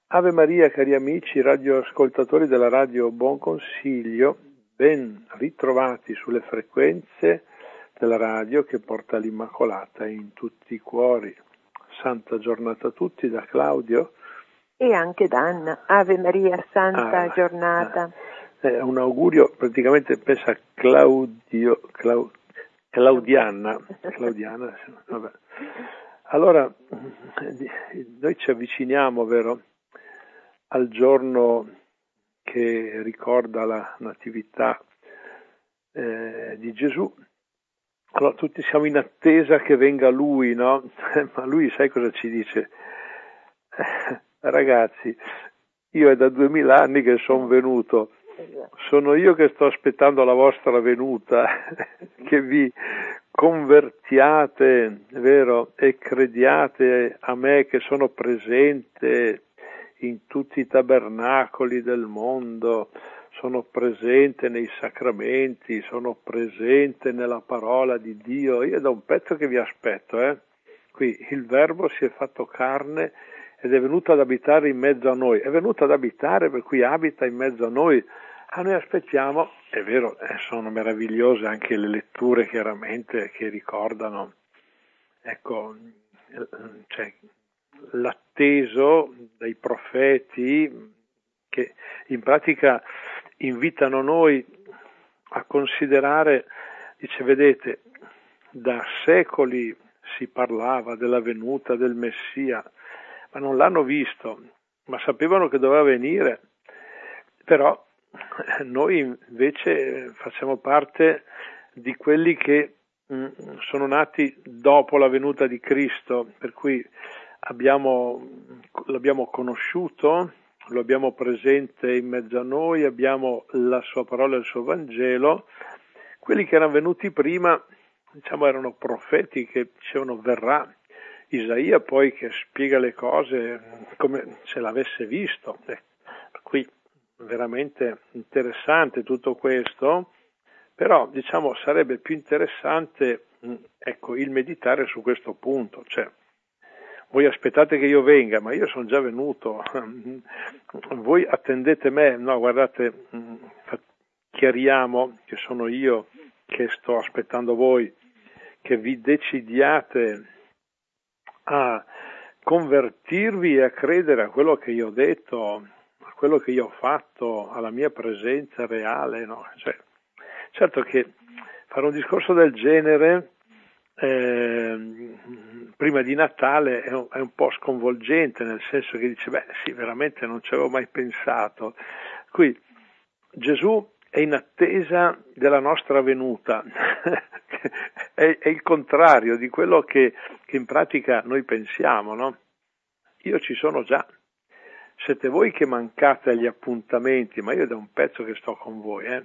Ave Maria, cari amici radioascoltatori della Radio Buon Consiglio, ben ritrovati sulle frequenze della radio che porta l'Immacolata in tutti i cuori. Santa giornata a tutti da Claudio. E anche da Anna. Ave Maria, santa giornata. Un augurio, praticamente pensa a Claudiana, vabbè. Allora, noi ci avviciniamo, vero, al giorno che ricorda la natività di Gesù. Allora tutti siamo in attesa che venga Lui, no? Ma Lui sai cosa ci dice? Ragazzi, io è da 2000 anni che sono venuto, sono io che sto aspettando la vostra venuta, che vi convertiate, vero, e crediate a me che sono presente in tutti i tabernacoli del mondo, sono presente nei sacramenti, sono presente nella parola di Dio. Io da un pezzo che vi aspetto, Qui il Verbo si è fatto carne ed è venuto ad abitare in mezzo a noi. È venuto ad abitare, per cui abita in mezzo a noi. A noi aspettiamo, è vero, sono meravigliose anche le letture chiaramente che ricordano, ecco, cioè, l'atteso dai profeti che in pratica invitano noi a considerare, dice, vedete, da secoli si parlava della venuta del Messia, ma non l'hanno visto, ma sapevano che doveva venire, però noi invece facciamo parte di quelli che sono nati dopo la venuta di Cristo, per cui l'abbiamo conosciuto, lo abbiamo presente in mezzo a noi, abbiamo la sua parola e il suo Vangelo. Quelli che erano venuti prima, diciamo, erano profeti che dicevano verrà. Isaia poi che spiega le cose come se l'avesse visto. Per cui veramente interessante tutto questo, però diciamo sarebbe più interessante il meditare su questo punto, cioè voi aspettate che io venga, ma io sono già venuto, voi attendete me, no, guardate, chiariamo che sono io che sto aspettando voi, che vi decidiate a convertirvi e a credere a quello che io ho detto, a quello che io ho fatto, alla mia presenza reale, no? Cioè, certo che fare un discorso del genere prima di Natale è un po' sconvolgente, nel senso che dice, beh sì, veramente non ci avevo mai pensato. Qui Gesù è in attesa della nostra venuta, è il contrario di quello che in pratica noi pensiamo, no? Io ci sono già, siete voi che mancate agli appuntamenti, ma io da un pezzo che sto con voi.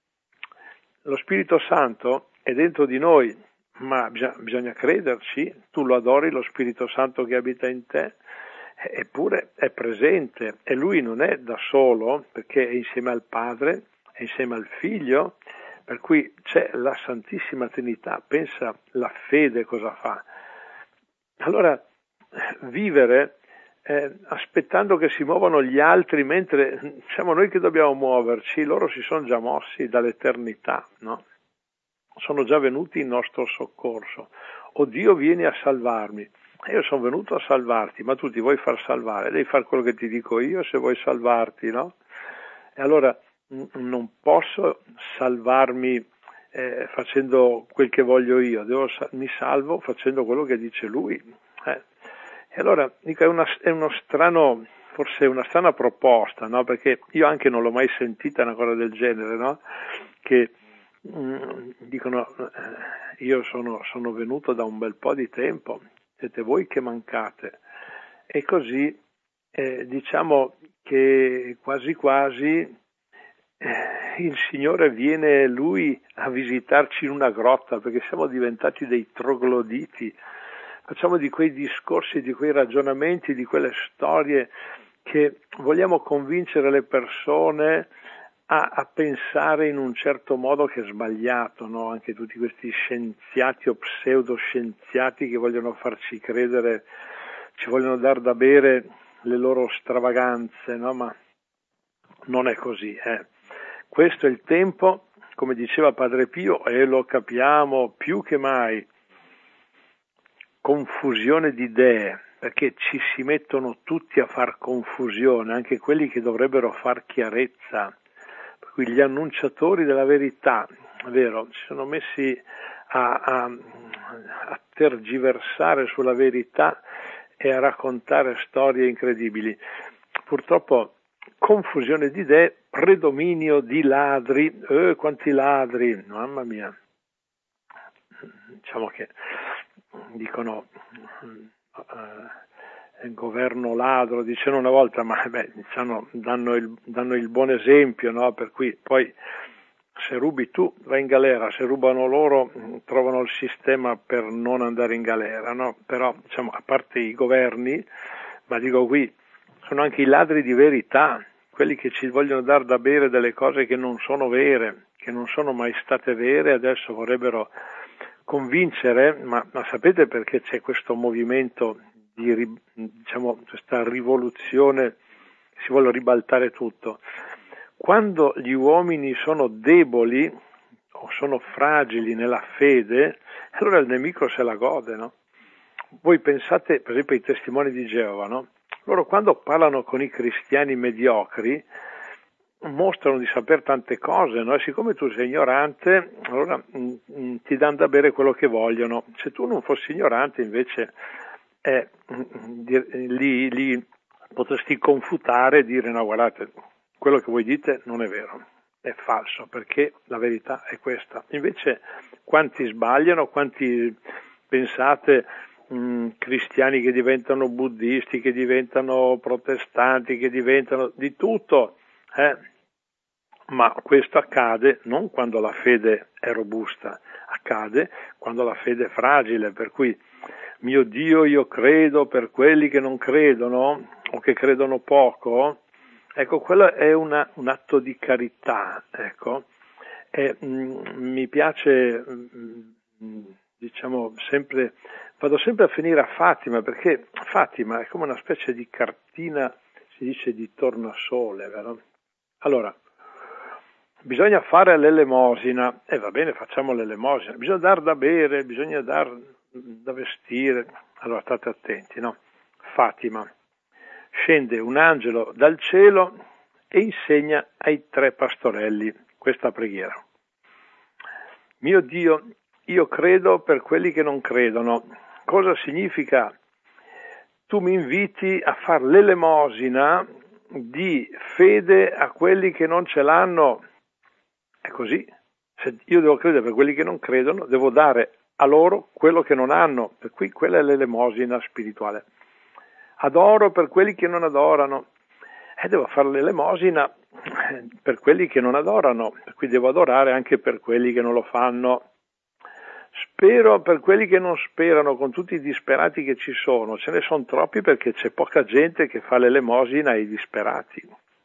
Lo Spirito Santo è dentro di noi, ma bisogna crederci, tu lo adori lo Spirito Santo che abita in te, eppure è presente e lui non è da solo perché è insieme al Padre, è insieme al Figlio, per cui c'è la Santissima Trinità, pensa la fede cosa fa. Allora vivere aspettando che si muovano gli altri mentre siamo noi che dobbiamo muoverci, loro si sono già mossi dall'eternità, no? Sono già venuti in nostro soccorso. O Dio vieni a salvarmi. Io sono venuto a salvarti, ma tu ti vuoi far salvare, devi fare quello che ti dico io se vuoi salvarti, no? E allora non posso salvarmi facendo quel che voglio io, mi salvo facendo quello che dice lui. E allora dico, è uno strano, forse una strana proposta, no? Perché io anche non l'ho mai sentita una cosa del genere, no? Che dicono io sono venuto da un bel po' di tempo, siete voi che mancate. E così diciamo che quasi quasi il Signore viene Lui a visitarci in una grotta, perché siamo diventati dei trogloditi, facciamo di quei discorsi, di quei ragionamenti, di quelle storie che vogliamo convincere le persone a pensare in un certo modo che è sbagliato, no? Anche tutti questi scienziati o pseudoscienziati che vogliono farci credere, ci vogliono dar da bere le loro stravaganze, no? Ma non è così. Questo è il tempo, come diceva Padre Pio, e lo capiamo più che mai, confusione di idee, perché ci si mettono tutti a far confusione, anche quelli che dovrebbero far chiarezza. Per cui gli annunciatori della verità, è vero, si sono messi a tergiversare sulla verità e a raccontare storie incredibili. Purtroppo confusione di idee, predominio di ladri, quanti ladri, mamma mia. Diciamo che dicono il governo ladro, dicevano una volta, ma diciamo, danno il buon esempio, no? Per cui poi se rubi tu vai in galera, se rubano loro trovano il sistema per non andare in galera, no? Però diciamo, a parte i governi, ma dico qui, sono anche i ladri di verità, quelli che ci vogliono dar da bere delle cose che non sono vere, che non sono mai state vere, adesso vorrebbero convincere, ma sapete perché c'è questo movimento di, diciamo, questa rivoluzione, si vuole ribaltare tutto? Quando gli uomini sono deboli o sono fragili nella fede, allora il nemico se la gode, no? Voi pensate, per esempio, ai testimoni di Geova, no? Loro quando parlano con i cristiani mediocri mostrano di saper tante cose, no? E siccome tu sei ignorante, allora ti danno da bere quello che vogliono. Se tu non fossi ignorante, invece, li potresti confutare e dire no, guardate, quello che voi dite non è vero, è falso, perché la verità è questa. Invece quanti sbagliano, quanti pensate cristiani che diventano buddisti, che diventano protestanti, che diventano di tutto, ma questo accade non quando la fede è robusta, accade quando la fede è fragile, per cui mio Dio io credo per quelli che non credono o che credono poco, ecco, quello è un atto di carità, ecco, e mi piace, diciamo, vado sempre a finire a Fatima, perché Fatima è come una specie di cartina, si dice, di tornasole, vero? Allora, bisogna fare l'elemosina, e va bene, facciamo l'elemosina, bisogna dar da bere, bisogna dar da vestire, allora state attenti, no? Fatima, scende un angelo dal cielo e insegna ai 3 pastorelli questa preghiera. Mio Dio, io credo per quelli che non credono. Cosa significa? Tu mi inviti a fare l'elemosina di fede a quelli che non ce l'hanno. È così. Se io devo credere per quelli che non credono, devo dare a loro quello che non hanno. Per cui quella è l'elemosina spirituale. Adoro per quelli che non adorano. Devo fare l'elemosina per quelli che non adorano. Per cui devo adorare anche per quelli che non lo fanno. Spero per quelli che non sperano, con tutti i disperati che ci sono. Ce ne sono troppi perché c'è poca gente che fa l'elemosina ai disperati.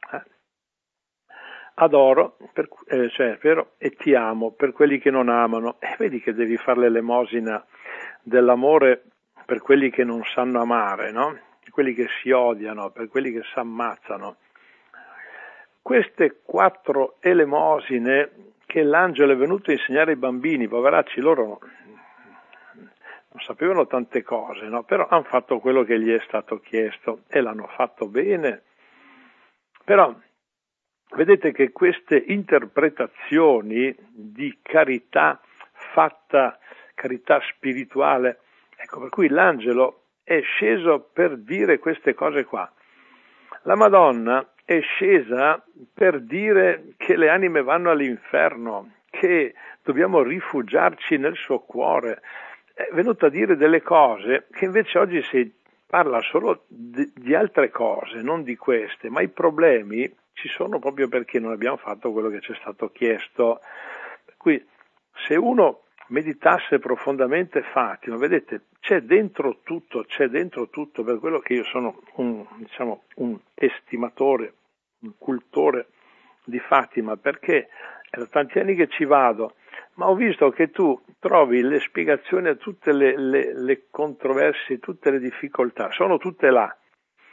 Adoro, spero e ti amo per quelli che non amano. Vedi che devi fare l'elemosina dell'amore per quelli che non sanno amare, no? Per quelli che si odiano, per quelli che si ammazzano. Queste 4 elemosine che l'angelo è venuto a insegnare ai bambini, poveracci, loro non sapevano tante cose, no? Però hanno fatto quello che gli è stato chiesto e l'hanno fatto bene. Però vedete che queste interpretazioni di carità fatta, carità spirituale, ecco, per cui l'angelo è sceso per dire queste cose qua. La Madonna è scesa per dire che le anime vanno all'inferno, che dobbiamo rifugiarci nel suo cuore. È venuta a dire delle cose che invece oggi si parla solo di altre cose, non di queste, ma i problemi ci sono proprio perché non abbiamo fatto quello che ci è stato chiesto. Per cui se uno meditasse profondamente Fatima, vedete, c'è dentro tutto, per quello che io sono un estimatore, un cultore di Fatima, perché è da tanti anni che ci vado, ma ho visto che tu trovi le spiegazioni a tutte le controversie, tutte le difficoltà, sono tutte là.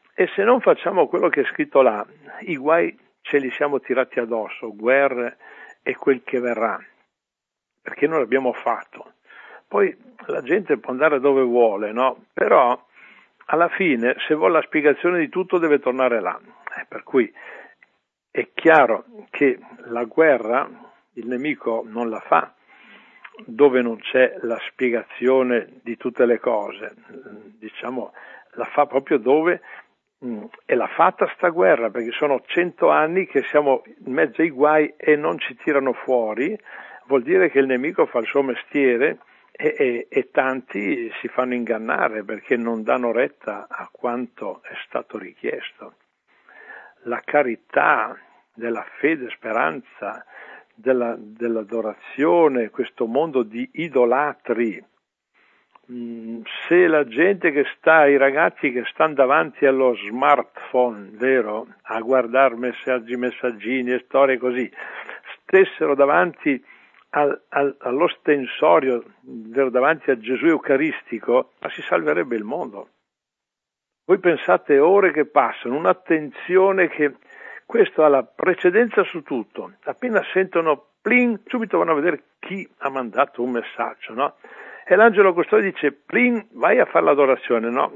E se non facciamo quello che è scritto là, i guai ce li siamo tirati addosso, guerre e quel che verrà, perché non l'abbiamo fatto. Poi la gente può andare dove vuole, no? Però alla fine, se vuole la spiegazione di tutto, deve tornare là. Per cui è chiaro che la guerra, il nemico non la fa dove non c'è la spiegazione di tutte le cose, diciamo, la fa proprio dove è la fatta sta guerra, perché sono 100 anni che siamo in mezzo ai guai e non ci tirano fuori, vuol dire che il nemico fa il suo mestiere e tanti si fanno ingannare perché non danno retta a quanto è stato richiesto. La carità della fede, speranza, dell'adorazione, questo mondo di idolatri. Se la gente che sta, i ragazzi che stanno davanti allo smartphone, vero, a guardare messaggini e storie così, stessero davanti allo stensorio, vero, davanti a Gesù Eucaristico, ma si salverebbe il mondo. Voi pensate ore che passano, un'attenzione che questo ha la precedenza su tutto. Appena sentono pling, subito vanno a vedere chi ha mandato un messaggio, no? E l'angelo custode dice, pling, vai a fare l'adorazione, no?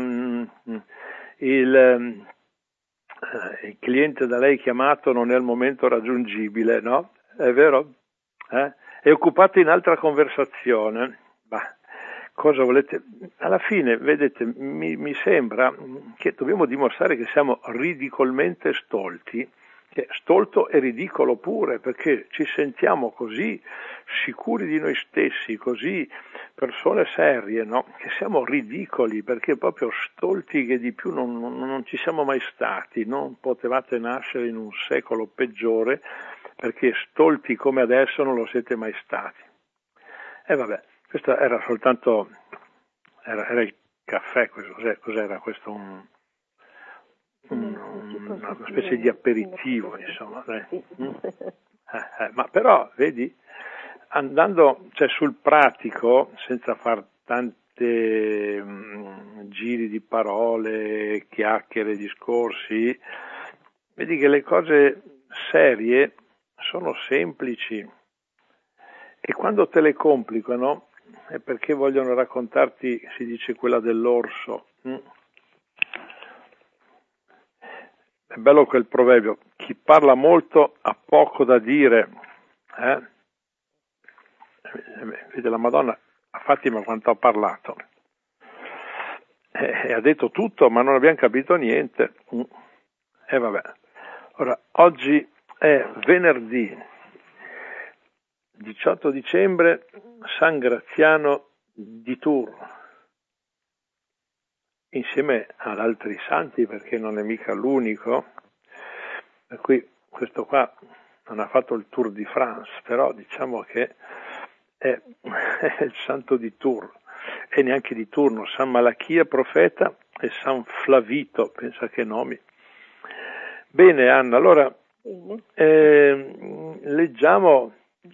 Il cliente da lei chiamato non è al momento raggiungibile, no? È vero? È occupato in altra conversazione. Bah, cosa volete? Alla fine, vedete, mi sembra che dobbiamo dimostrare che siamo ridicolmente stolti, che stolto e ridicolo pure, perché ci sentiamo così sicuri di noi stessi, così persone serie, no? Che siamo ridicoli, perché proprio stolti che di più non ci siamo mai stati, non potevate nascere in un secolo peggiore, perché stolti come adesso non lo siete mai stati. E vabbè, questo era soltanto, era il caffè, cos'era questo? Una specie di aperitivo, insomma. Ma però, vedi, andando sul pratico, senza far tante giri di parole, chiacchiere, discorsi, vedi che le cose serie sono semplici e quando te le complicano è perché vogliono raccontarti, si dice quella dell'orso. È bello quel proverbio, chi parla molto ha poco da dire. Vede la Madonna a Fatima quanto ha parlato. Ha detto tutto, ma non abbiamo capito niente. E vabbè. Ora, oggi è venerdì 18 dicembre, San Graziano di Tours, insieme ad altri santi, perché non è mica l'unico, per cui questo qua non ha fatto il Tour di France, però diciamo che è il santo di Tours, e neanche di turno, San Malachia profeta e San Flavito, pensa che nomi. Bene Anna, allora leggiamo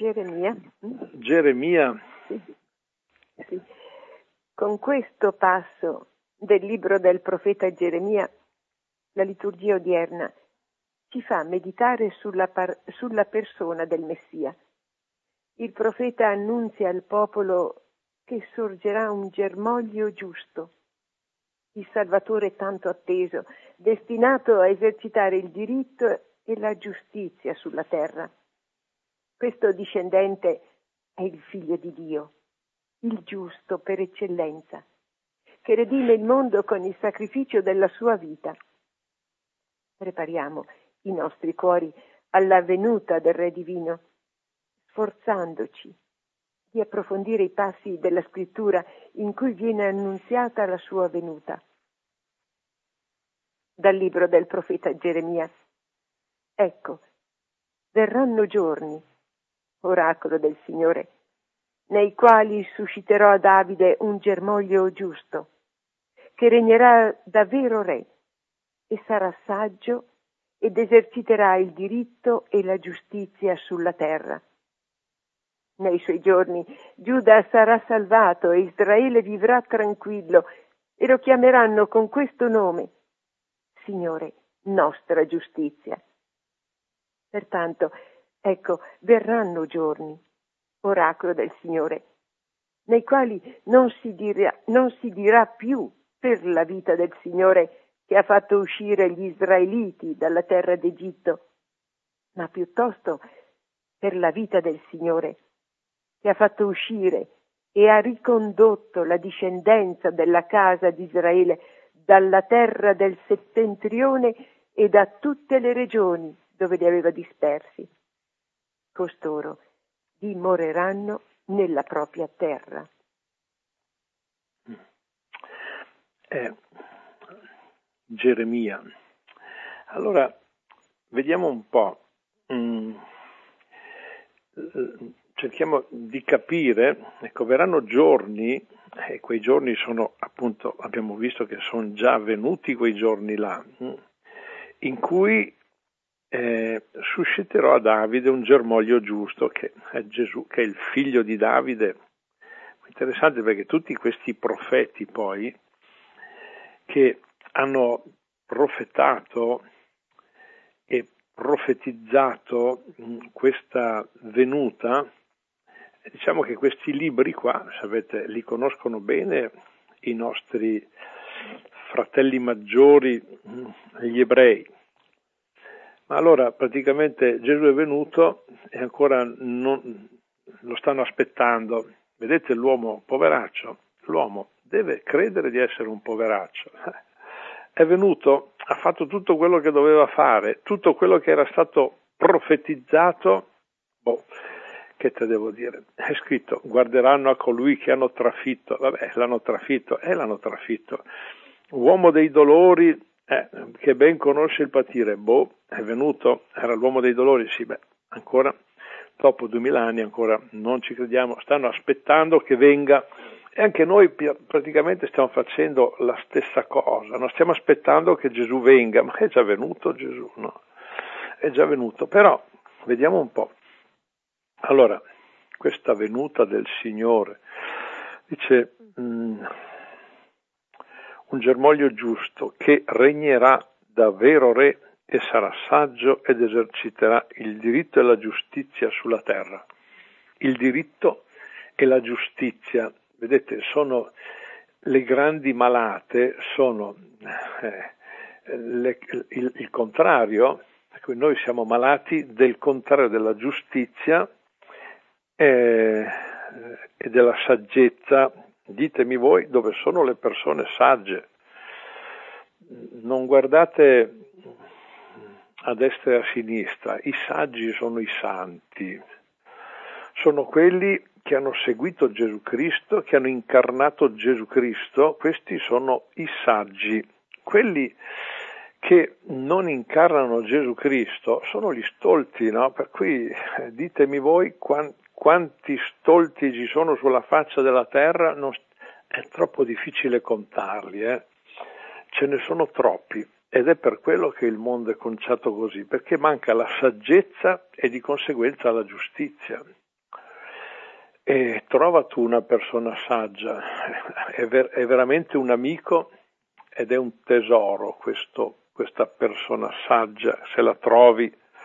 Geremia. Sì. Con questo passo del libro del profeta Geremia, la liturgia odierna ci fa meditare sulla persona del Messia. Il profeta annunzia al popolo che sorgerà un germoglio giusto, il Salvatore tanto atteso, destinato a esercitare il diritto e la giustizia sulla terra. Questo discendente è il Figlio di Dio, il giusto per eccellenza, che redime il mondo con il sacrificio della sua vita. Prepariamo i nostri cuori alla venuta del Re Divino, sforzandoci di approfondire i passi della Scrittura in cui viene annunziata la sua venuta. Dal libro del profeta Geremia. Ecco, verranno giorni, oracolo del Signore, nei quali susciterò a Davide un germoglio giusto, che regnerà da vero re e sarà saggio ed eserciterà il diritto e la giustizia sulla terra. Nei suoi giorni Giuda sarà salvato e Israele vivrà tranquillo e lo chiameranno con questo nome: Signore, nostra giustizia. Pertanto, ecco, verranno giorni, oracolo del Signore, nei quali non si dirà più per la vita del Signore che ha fatto uscire gli israeliti dalla terra d'Egitto, ma piuttosto per la vita del Signore che ha fatto uscire e ha ricondotto la discendenza della casa di Israele dalla terra del settentrione e da tutte le regioni dove li aveva dispersi. Costoro dimoreranno nella propria terra. Geremia. Allora, vediamo un po'. Cerchiamo di capire, ecco, verranno giorni, e quei giorni sono appunto, abbiamo visto che sono già avvenuti quei giorni là, in cui susciterò a Davide un germoglio giusto, che è Gesù, che è il figlio di Davide. Interessante perché tutti questi profeti poi, che hanno profetato e profetizzato questa venuta, diciamo che questi libri qua, sapete, li conoscono bene i nostri fratelli maggiori, gli ebrei. Ma allora praticamente Gesù è venuto e ancora non lo stanno aspettando. Vedete l'uomo poveraccio? L'uomo deve credere di essere un poveraccio. È venuto, ha fatto tutto quello che doveva fare, tutto quello che era stato profetizzato. Che te devo dire? È scritto, guarderanno a colui che hanno trafitto. Vabbè, l'hanno trafitto. Uomo dei dolori, che ben conosce il patire. È venuto, era l'uomo dei dolori, sì, ancora, dopo 2000 anni ancora non ci crediamo, stanno aspettando che venga. E anche noi praticamente stiamo facendo la stessa cosa, non stiamo aspettando che Gesù venga, ma è già venuto Gesù, no? È già venuto, però vediamo un po'. Allora, questa venuta del Signore, dice un germoglio giusto che regnerà da vero re e sarà saggio ed eserciterà il diritto e la giustizia sulla terra. Il diritto e la giustizia, vedete, sono le grandi malate, sono il contrario, ecco, noi siamo malati del contrario della giustizia e della saggezza. Ditemi voi dove sono le persone sagge. Non guardate a destra e a sinistra, i saggi sono i santi, sono quelli che hanno seguito Gesù Cristo, che hanno incarnato Gesù Cristo, questi sono i saggi. Quelli che non incarnano Gesù Cristo sono gli stolti, no? Per cui ditemi voi quanti stolti ci sono sulla faccia della terra, è troppo difficile contarli, ce ne sono troppi. Ed è per quello che il mondo è conciato così, perché manca la saggezza e di conseguenza la giustizia. E trova tu una persona saggia, è veramente un amico ed è un tesoro questa persona saggia, se la trovi,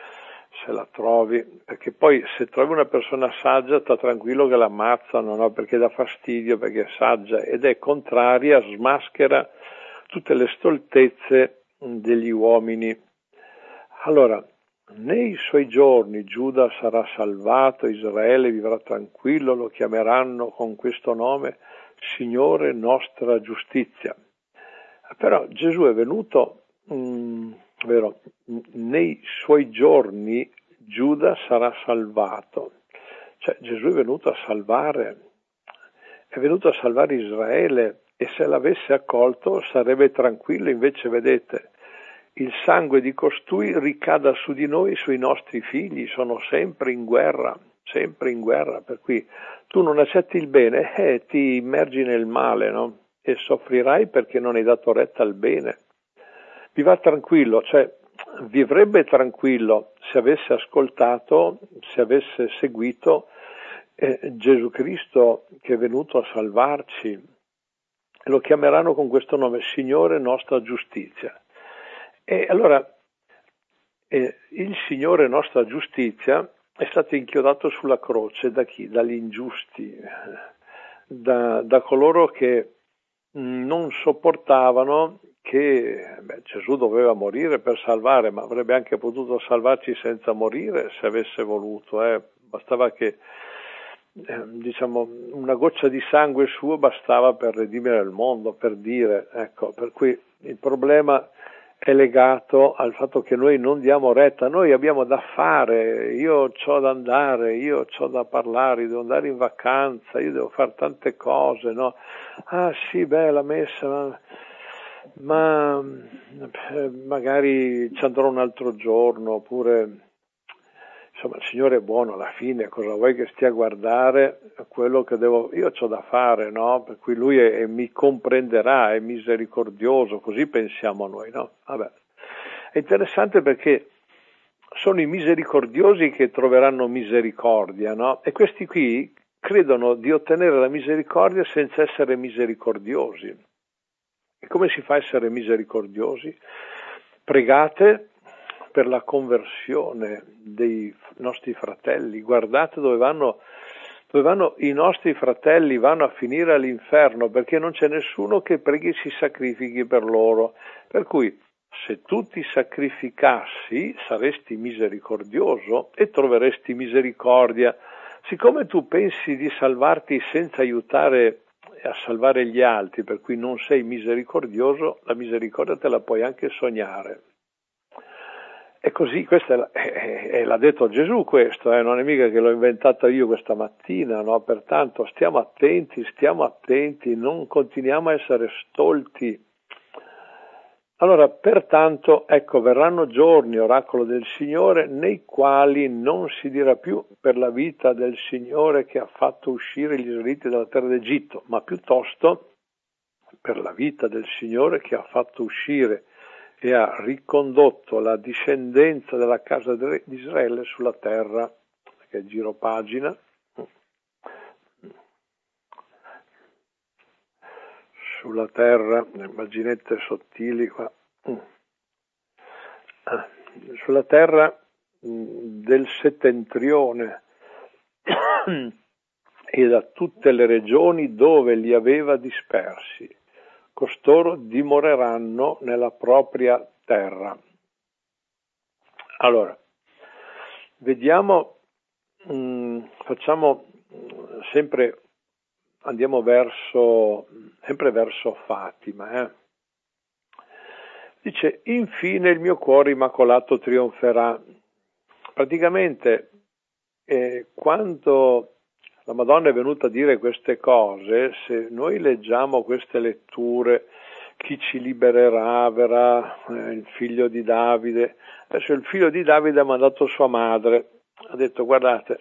perché poi se trovi una persona saggia sta tranquillo che l'ammazzano, no? Perché dà fastidio, perché è saggia ed è contraria, smaschera tutte le stoltezze degli uomini. Allora, nei suoi giorni Giuda sarà salvato, Israele vivrà tranquillo, lo chiameranno con questo nome, Signore nostra giustizia. Però Gesù è venuto, vero, nei suoi giorni Giuda sarà salvato. Cioè Gesù è venuto a salvare Israele, e se l'avesse accolto sarebbe tranquillo. Invece vedete, il sangue di costui ricada su di noi, sui nostri figli, sono sempre in guerra, per cui tu non accetti il bene, ti immergi nel male, no? E soffrirai perché non hai dato retta al bene. Viva tranquillo, cioè vivrebbe tranquillo se avesse ascoltato, se avesse seguito Gesù Cristo che è venuto a salvarci. Lo chiameranno con questo nome, Signore nostra giustizia. E allora il Signore nostra giustizia è stato inchiodato sulla croce da chi? Dagli ingiusti, da coloro che non sopportavano che Gesù doveva morire per salvare, ma avrebbe anche potuto salvarci senza morire se avesse voluto. Bastava che diciamo una goccia di sangue suo bastava per redimere il mondo, per dire, ecco, per cui il problema è legato al fatto che noi non diamo retta, noi abbiamo da fare, io c'ho da andare, io c'ho da parlare, io devo andare in vacanza, io devo fare tante cose, no? Ah sì, la messa, ma magari ci andrò un altro giorno, oppure insomma il Signore è buono alla fine, cosa vuoi che stia a guardare quello che io c'ho da fare, no? Per cui Lui mi comprenderà, è misericordioso, così pensiamo noi, no? Vabbè. È interessante perché sono i misericordiosi che troveranno misericordia, no? E questi qui credono di ottenere la misericordia senza essere misericordiosi. E come si fa a essere misericordiosi? Pregate per la conversione dei nostri fratelli, guardate dove vanno i nostri fratelli, vanno a finire all'inferno, perché non c'è nessuno che preghi e si sacrifichi per loro. Per cui se tu ti sacrificassi saresti misericordioso e troveresti misericordia. Siccome tu pensi di salvarti senza aiutare a salvare gli altri, per cui non sei misericordioso, la misericordia te la puoi anche sognare. E così, questo l'ha detto Gesù questo, non è mica che l'ho inventato io questa mattina, no? Pertanto stiamo attenti, non continuiamo a essere stolti. Allora, pertanto, ecco, verranno giorni, oracolo del Signore, nei quali non si dirà più per la vita del Signore che ha fatto uscire gli israeliti dalla terra d'Egitto, ma piuttosto per la vita del Signore che ha fatto uscire e ha ricondotto la discendenza della casa di Israele sulla terra, che è giro pagina, sulla terra, le paginette sottili qua, sulla terra del settentrione e da tutte le regioni dove li aveva dispersi. Costoro dimoreranno nella propria terra. Allora, vediamo, andiamo sempre verso Fatima. Dice, infine il mio cuore immacolato trionferà. Praticamente, quando la Madonna è venuta a dire queste cose, se noi leggiamo queste letture, chi ci libererà verrà il figlio di Davide. Adesso il figlio di Davide ha mandato sua madre, ha detto guardate,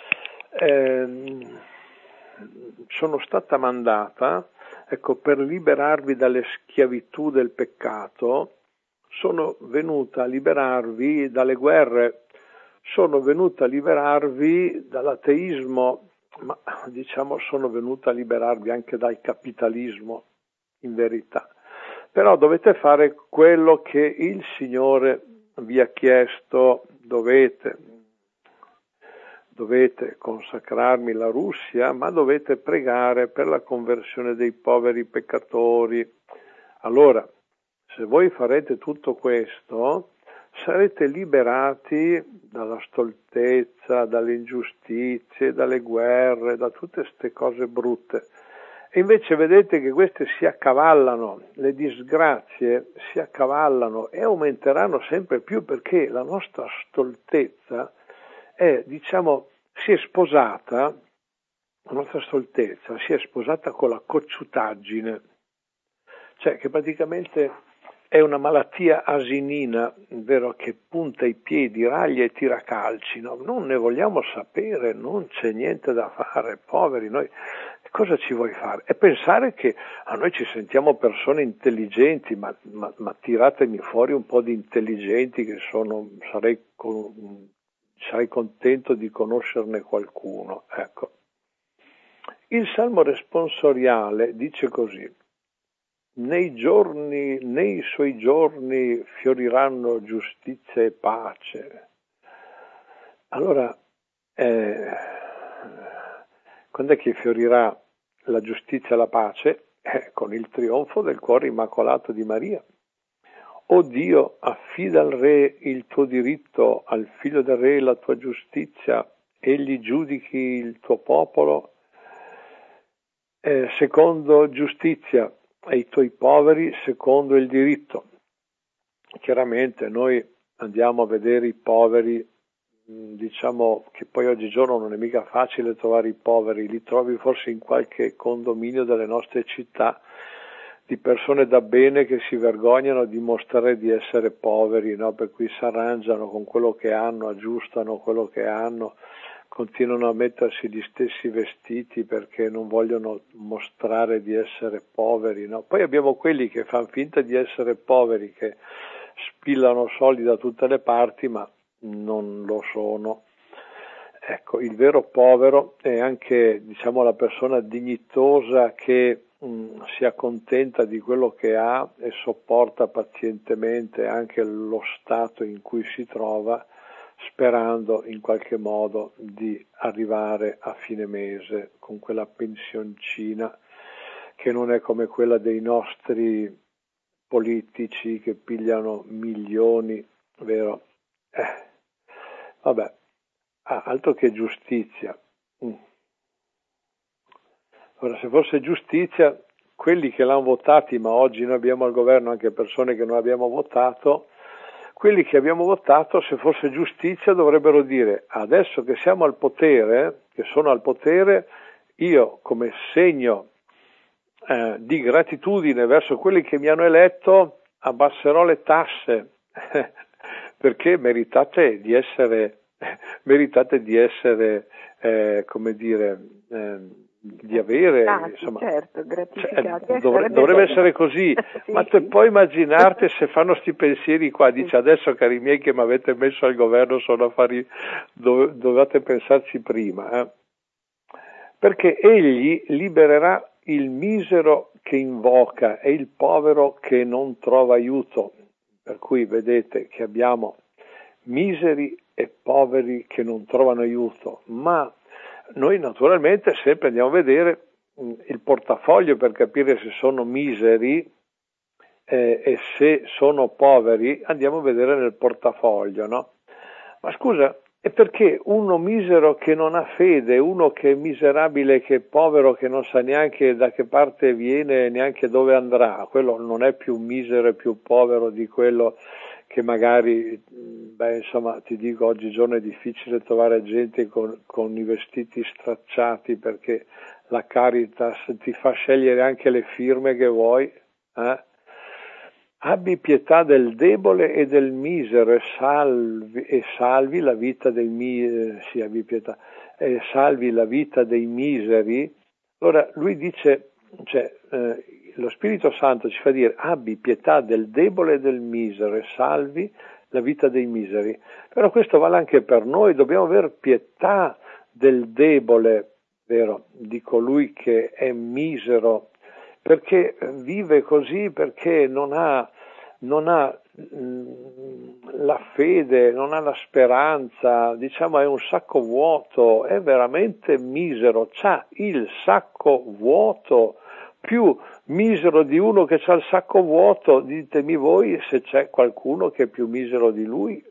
sono stata mandata, ecco, per liberarvi dalle schiavitù del peccato, sono venuta a liberarvi dalle guerre, sono venuta a liberarvi dall'ateismo, ma diciamo sono venuta a liberarvi anche dal capitalismo, in verità. Però dovete fare quello che il Signore vi ha chiesto, dovete consacrarmi la Russia, ma dovete pregare per la conversione dei poveri peccatori. Allora, se voi farete tutto questo, sarete liberati dalla stoltezza, dalle ingiustizie, dalle guerre, da tutte queste cose brutte. E invece vedete che queste si accavallano, le disgrazie si accavallano e aumenteranno sempre più perché la nostra stoltezza si è sposata, la nostra stoltezza si è sposata con la cocciutaggine, cioè che praticamente è una malattia asinina, vero, che punta i piedi, raglia e tira calci, no? Non ne vogliamo sapere, non c'è niente da fare, poveri noi. Cosa ci vuoi fare? E pensare che a noi ci sentiamo persone intelligenti, ma tiratemi fuori un po' di intelligenti che sarei contento di conoscerne qualcuno. Ecco. Il Salmo responsoriale dice così: nei suoi giorni fioriranno giustizia e pace. Allora, quando è che fiorirà la giustizia e la pace? Con il trionfo del cuore immacolato di Maria. O Dio, affida al Re il tuo diritto, al figlio del Re la tua giustizia, egli giudichi il tuo popolo secondo giustizia e i tuoi poveri secondo il diritto. Chiaramente noi andiamo a vedere i poveri, diciamo che poi oggigiorno non è mica facile trovare i poveri, li trovi forse in qualche condominio delle nostre città, di persone da bene che si vergognano di mostrare di essere poveri, no? Per cui si arrangiano con quello che hanno, aggiustano quello che hanno, continuano a mettersi gli stessi vestiti perché non vogliono mostrare di essere poveri, no? Poi abbiamo quelli che fanno finta di essere poveri, che spillano soldi da tutte le parti, ma non lo sono. Ecco, il vero povero è anche, diciamo, la persona dignitosa che si accontenta di quello che ha e sopporta pazientemente anche lo stato in cui si trova, sperando in qualche modo di arrivare a fine mese con quella pensioncina che non è come quella dei nostri politici che pigliano milioni, vero? Vabbè, altro che giustizia. Ora, se fosse giustizia, quelli che l'hanno votati, ma oggi noi abbiamo al governo anche persone che non abbiamo votato, quelli che abbiamo votato, se fosse giustizia, dovrebbero dire: adesso che siamo al potere, che sono al potere, io come segno di gratitudine verso quelli che mi hanno eletto abbasserò le tasse perché meritate di essere come dire, di avere, insomma, certo, gratificati. Dovrebbe essere così. Sì, ma te puoi immaginarti se fanno sti pensieri qua, dice: adesso cari miei che mi avete messo al governo sono affari, dovete pensarci prima, perché egli libererà il misero che invoca e il povero che non trova aiuto. Per cui vedete che abbiamo miseri e poveri che non trovano aiuto, ma noi naturalmente sempre andiamo a vedere il portafoglio per capire se sono miseri e se sono poveri, andiamo a vedere nel portafoglio, no? Ma scusa, e perché uno misero che non ha fede, uno che è miserabile, che è povero, che non sa neanche da che parte viene, neanche dove andrà, quello non è più misero e più povero di quello che magari, insomma, ti dico, oggigiorno è difficile trovare gente con i vestiti stracciati perché la Caritas ti fa scegliere anche le firme che vuoi, Abbi pietà del debole e del misero e salvi la vita dei miseri, abbi pietà, salvi la vita dei miseri. Allora lui dice, lo Spirito Santo ci fa dire: abbi pietà del debole e del misero e salvi la vita dei miseri. Però questo vale anche per noi, dobbiamo avere pietà del debole, vero, di colui che è misero, perché vive così, perché non ha la fede, non ha la speranza, diciamo è un sacco vuoto, è veramente misero, c'ha il sacco vuoto, più misero di uno che c'ha il sacco vuoto, ditemi voi se c'è qualcuno che è più misero di lui,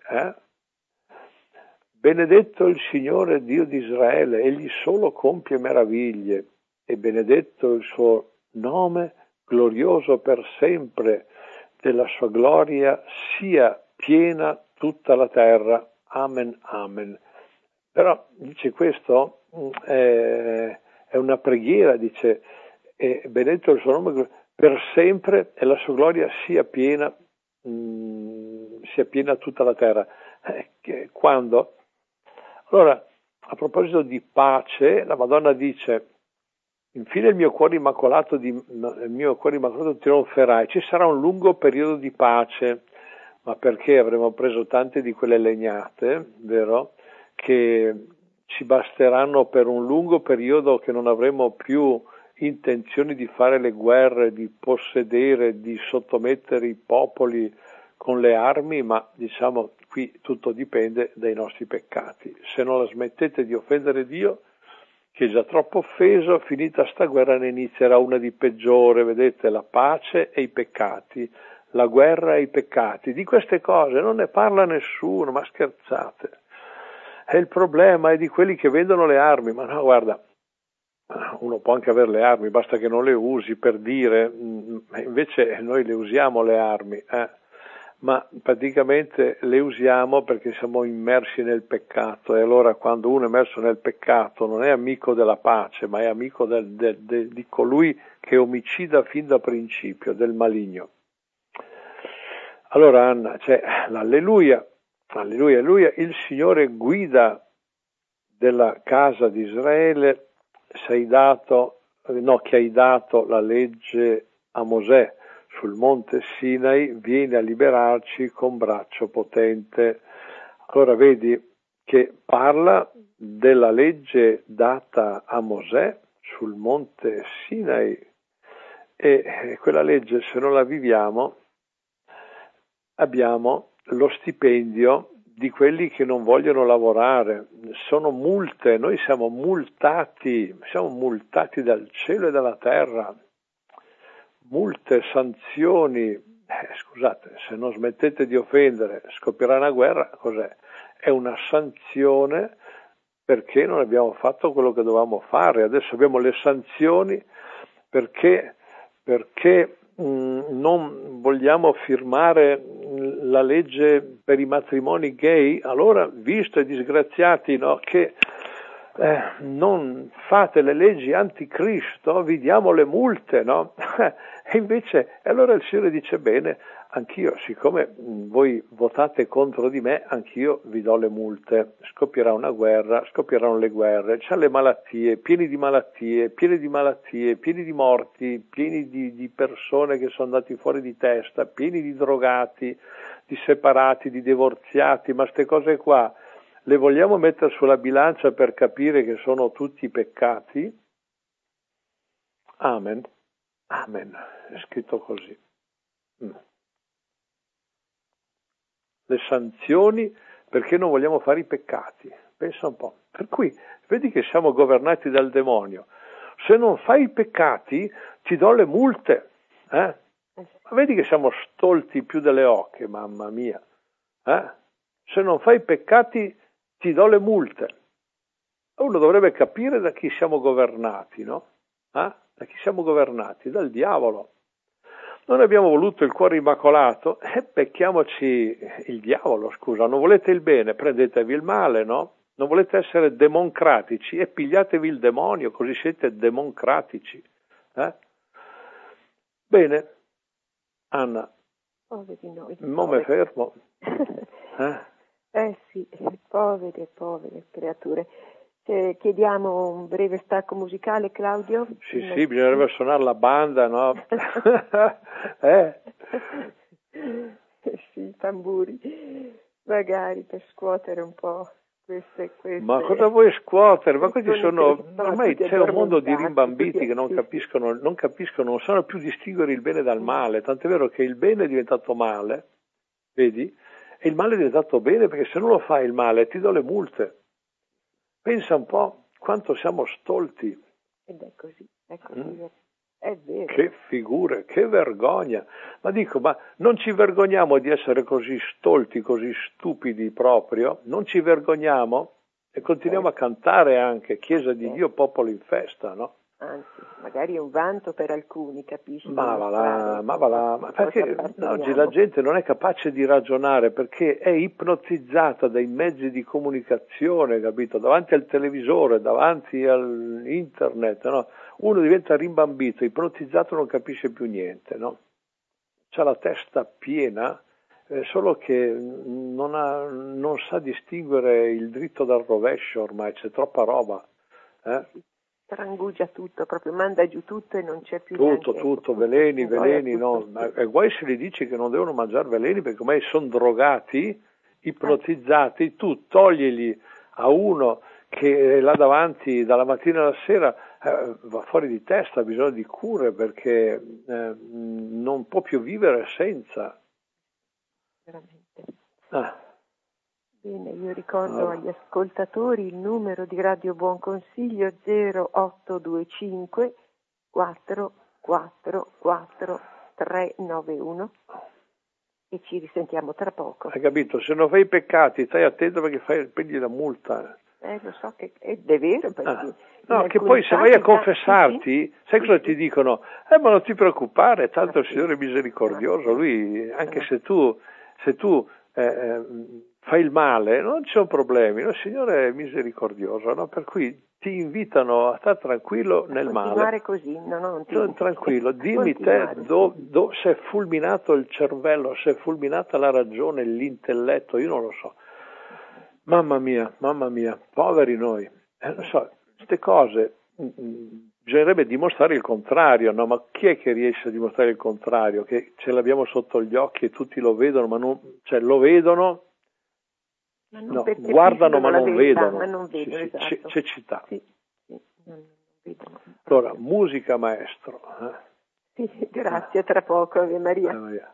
Benedetto il Signore Dio di Israele, egli solo compie meraviglie, e benedetto il suo nome, glorioso per sempre, della sua gloria sia piena tutta la terra. Amen, amen. Però dice questo, è una preghiera, dice, benedetto il suo nome per sempre e la sua gloria sia piena tutta la terra. Quando? Allora, a proposito di pace, la Madonna dice: infine il mio cuore immacolato trionferà, e ci sarà un lungo periodo di pace, ma perché avremo preso tante di quelle legnate, vero? Che ci basteranno per un lungo periodo che non avremo più intenzioni di fare le guerre, di possedere, di sottomettere i popoli con le armi, ma diciamo qui tutto dipende dai nostri peccati. Se non la smettete di offendere Dio, che è già troppo offeso, finita sta guerra ne inizierà una di peggiore, vedete, la pace e i peccati, la guerra e i peccati. Di queste cose non ne parla nessuno, ma scherzate. E il problema è di quelli che vendono le armi, ma no, guarda, uno può anche avere le armi, basta che non le usi per dire, invece noi le usiamo le armi, ma praticamente le usiamo perché siamo immersi nel peccato, e allora quando uno è immerso nel peccato non è amico della pace, ma è amico di colui che omicida fin da principio, del maligno. Allora Anna, c'è l'alleluia, alleluia, alleluia, il Signore guida della casa di Israele, che hai dato la legge a Mosè sul monte Sinai, viene a liberarci con braccio potente. Allora vedi che parla della legge data a Mosè sul monte Sinai, e quella legge, se non la viviamo, abbiamo lo stipendio di quelli che non vogliono lavorare. Sono multe, noi siamo multati dal cielo e dalla terra, multe, sanzioni. Scusate, se non smettete di offendere scoppierà una guerra, cos'è? È una sanzione perché non abbiamo fatto quello che dovevamo fare. Adesso abbiamo le sanzioni perché non vogliamo firmare la legge per i matrimoni gay. Allora, visto i disgraziati, no, che non fate le leggi anticristo, vi diamo le multe, no? E invece, allora il Signore dice: bene, anch'io, siccome voi votate contro di me, anch'io vi do le multe. Scoppierà una guerra, scoppieranno le guerre, c'è le malattie, pieni di malattie, pieni di morti, pieni di persone che sono andati fuori di testa, pieni di drogati, di separati, di divorziati. Ma ste cose qua le vogliamo mettere sulla bilancia per capire che sono tutti peccati? Amen. Amen. È scritto così. Le sanzioni perché non vogliamo fare i peccati. Pensa un po'. Per cui vedi che siamo governati dal demonio. Se non fai i peccati ti do le multe. Ma vedi che siamo stolti più delle oche, mamma mia. Se non fai i peccati ti do le multe. Uno dovrebbe capire da chi siamo governati, no? Da chi siamo governati? Dal diavolo. Non abbiamo voluto il cuore immacolato, pecchiamoci il diavolo, scusa. Non volete il bene, prendetevi il male, no? Non volete essere democratici e pigliatevi il demonio, così siete democratici. Bene, Anna, non mi fermo. Sì, povere creature. Chiediamo un breve stacco musicale, Claudio? Sì, bisognerebbe suonare la banda, no? Sì, tamburi, magari per scuotere un po' queste. Ma cosa vuoi scuotere? Ma questi sono, ormai c'è un mondo di rimbambiti che non capiscono, non sanno più distinguere il bene dal male, tant'è vero che il bene è diventato male, vedi? E il male è diventato bene, perché se non lo fai il male ti do le multe. Pensa un po' quanto siamo stolti. Ed è così, è vero. Che figure, che vergogna. Ma non ci vergogniamo di essere così stolti, così stupidi proprio? Non ci vergogniamo? E continuiamo a cantare anche Chiesa di Dio, popolo in festa, no? Anzi, magari è un vanto per alcuni, capisci? Ma va là, ma perché oggi la gente non è capace di ragionare, perché è ipnotizzata dai mezzi di comunicazione, capito? Davanti al televisore, davanti all'internet, no? Uno diventa rimbambito, ipnotizzato, non capisce più niente, no? C'ha la testa piena, solo che non sa distinguere il dritto dal rovescio ormai, c'è troppa roba, Trangugia tutto, proprio manda giù tutto e non c'è più tutto, veleni, no. E guai se gli dici che non devono mangiare veleni, perché ormai sono drogati, ipnotizzati. Tu togliegli a uno che è là davanti dalla mattina alla sera va fuori di testa, ha bisogno di cure perché non può più vivere senza. Veramente. Bene, io ricordo agli ascoltatori il numero di Radio Buon Consiglio 0825 444 391 e ci risentiamo tra poco. Hai capito? Se non fai i peccati, stai attento perché prendi la multa. Lo so che è vero perché no, che poi se vai a confessarti, sai cosa ti dicono? Ma non ti preoccupare, tanto il Signore è misericordioso, Lui, anche se tu fai il male, non ci sono problemi, il Signore è misericordioso, no? Per cui ti invitano a stare tranquillo nel male. Così, non tranquillo, dimmi te se è fulminato il cervello, se è fulminata la ragione, l'intelletto, io non lo so. Mamma mia, poveri noi. Non so, queste cose bisognerebbe dimostrare il contrario, no? Ma chi è che riesce a dimostrare il contrario? Che ce l'abbiamo sotto gli occhi e tutti lo vedono, ma non, cioè lo vedono, no, guardano ma non vedono. Esatto. Cecità. Sì, non vedono. Allora, musica maestro. Sì, grazie, tra poco, Ave Maria. Maria.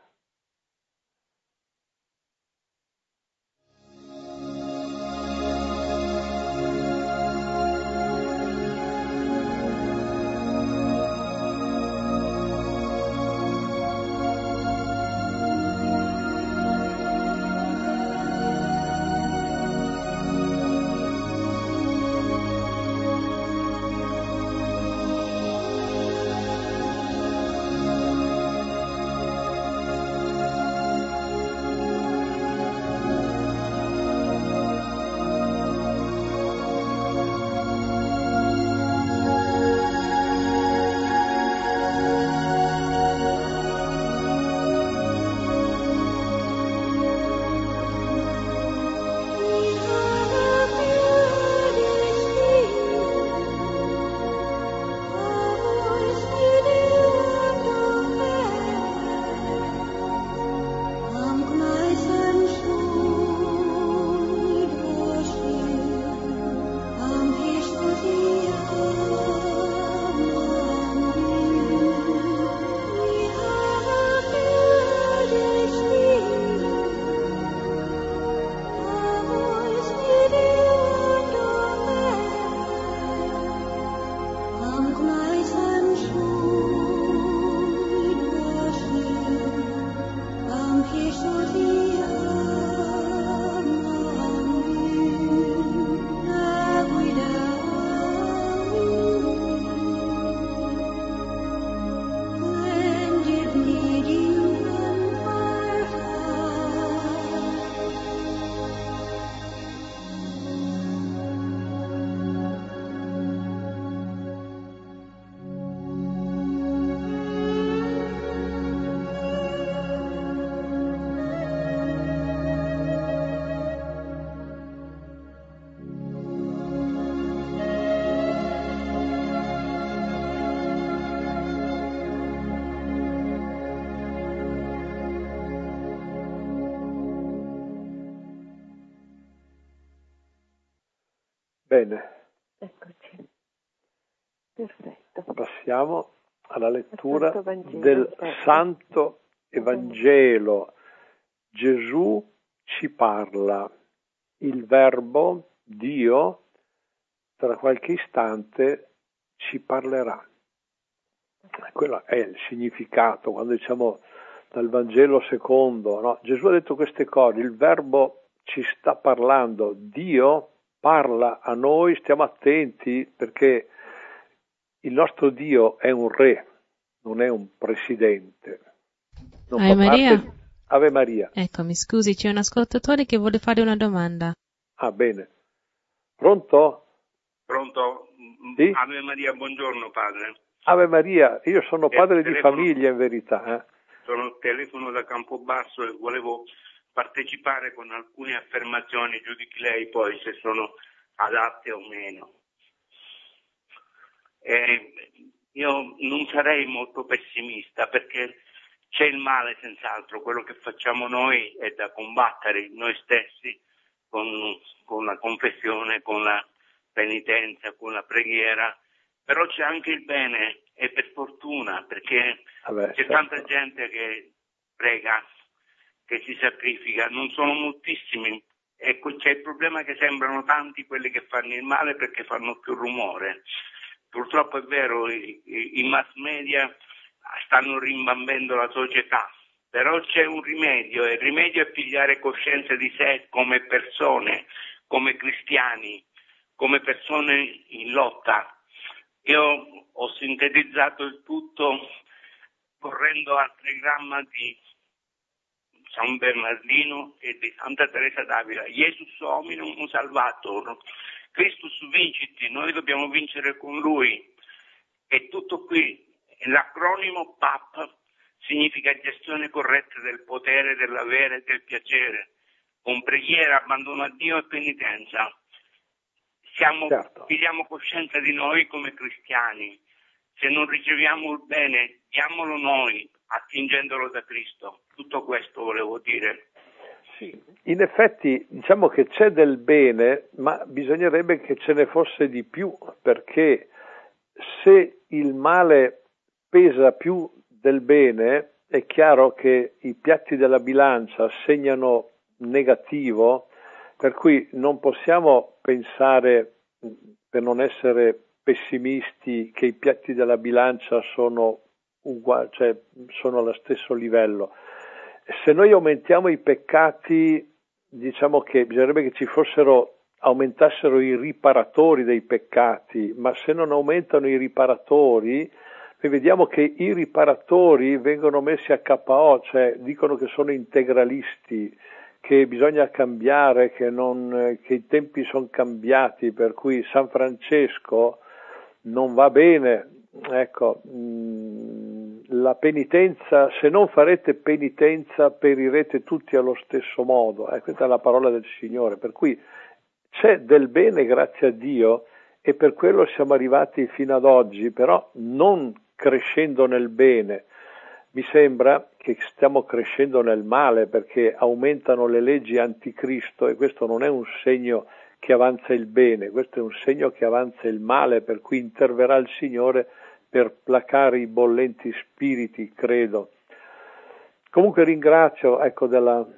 Bene. Eccoci. Perfetto. Passiamo alla lettura del Santo Evangelo. Gesù ci parla. Il Verbo, Dio, tra qualche istante ci parlerà. Quello è il significato, quando diciamo dal Vangelo secondo, no? Gesù ha detto queste cose, il Verbo ci sta parlando, Dio parla a noi, stiamo attenti perché il nostro Dio è un re, non è un presidente. Non Ave Maria. Ave Maria. Ecco, mi scusi, c'è un ascoltatore che vuole fare una domanda. Ah, bene. Pronto? Pronto? Sì? Ave Maria, buongiorno padre. Ave Maria, io sono padre di famiglia in verità. Telefono da Campobasso e volevo partecipare con alcune affermazioni, giudichi lei poi se sono adatte o meno. Io non sarei molto pessimista perché c'è il male senz'altro, quello che facciamo noi è da combattere noi stessi con la confessione, con la penitenza, con la preghiera, però c'è anche il bene, e per fortuna, perché c'è tanta gente che prega, che si sacrifica, non sono moltissimi. Ecco, c'è il problema che sembrano tanti quelli che fanno il male perché fanno più rumore. Purtroppo è vero, i mass media stanno rimbambendo la società, però c'è un rimedio, e il rimedio è pigliare coscienza di sé come persone, come cristiani, come persone in lotta. Io ho sintetizzato il tutto correndo al trigramma di San Bernardino e di Santa Teresa d'Avila. Jesus hominum salvator, Christus vincit, noi dobbiamo vincere con lui. E tutto qui. L'acronimo PAP significa gestione corretta del potere, dell'avere e del piacere, con preghiera, abbandono a Dio e penitenza. Pigliamo coscienza di noi come cristiani. Se non riceviamo il bene, diamolo noi, attingendolo da Cristo. Tutto questo volevo dire. Sì, in effetti diciamo che c'è del bene, ma bisognerebbe che ce ne fosse di più, perché se il male pesa più del bene, è chiaro che i piatti della bilancia segnano negativo, per cui non possiamo pensare, per non essere pessimisti, che i piatti della bilancia sono uguali, cioè sono allo stesso livello. Se noi aumentiamo i peccati, diciamo che bisognerebbe che aumentassero i riparatori dei peccati, ma se non aumentano i riparatori, noi vediamo che i riparatori vengono messi a KO, cioè dicono che sono integralisti, che bisogna cambiare, che i tempi sono cambiati, per cui San Francesco non va bene. Ecco, la penitenza, se non farete penitenza perirete tutti allo stesso modo, questa è la parola del Signore, per cui c'è del bene, grazie a Dio, e per quello siamo arrivati fino ad oggi, però non crescendo nel bene. Mi sembra che stiamo crescendo nel male, perché aumentano le leggi anticristo, e questo non è un segno che avanza il bene, questo è un segno che avanza il male, per cui interverrà il Signore per placare i bollenti spiriti, credo. Comunque ringrazio, ecco,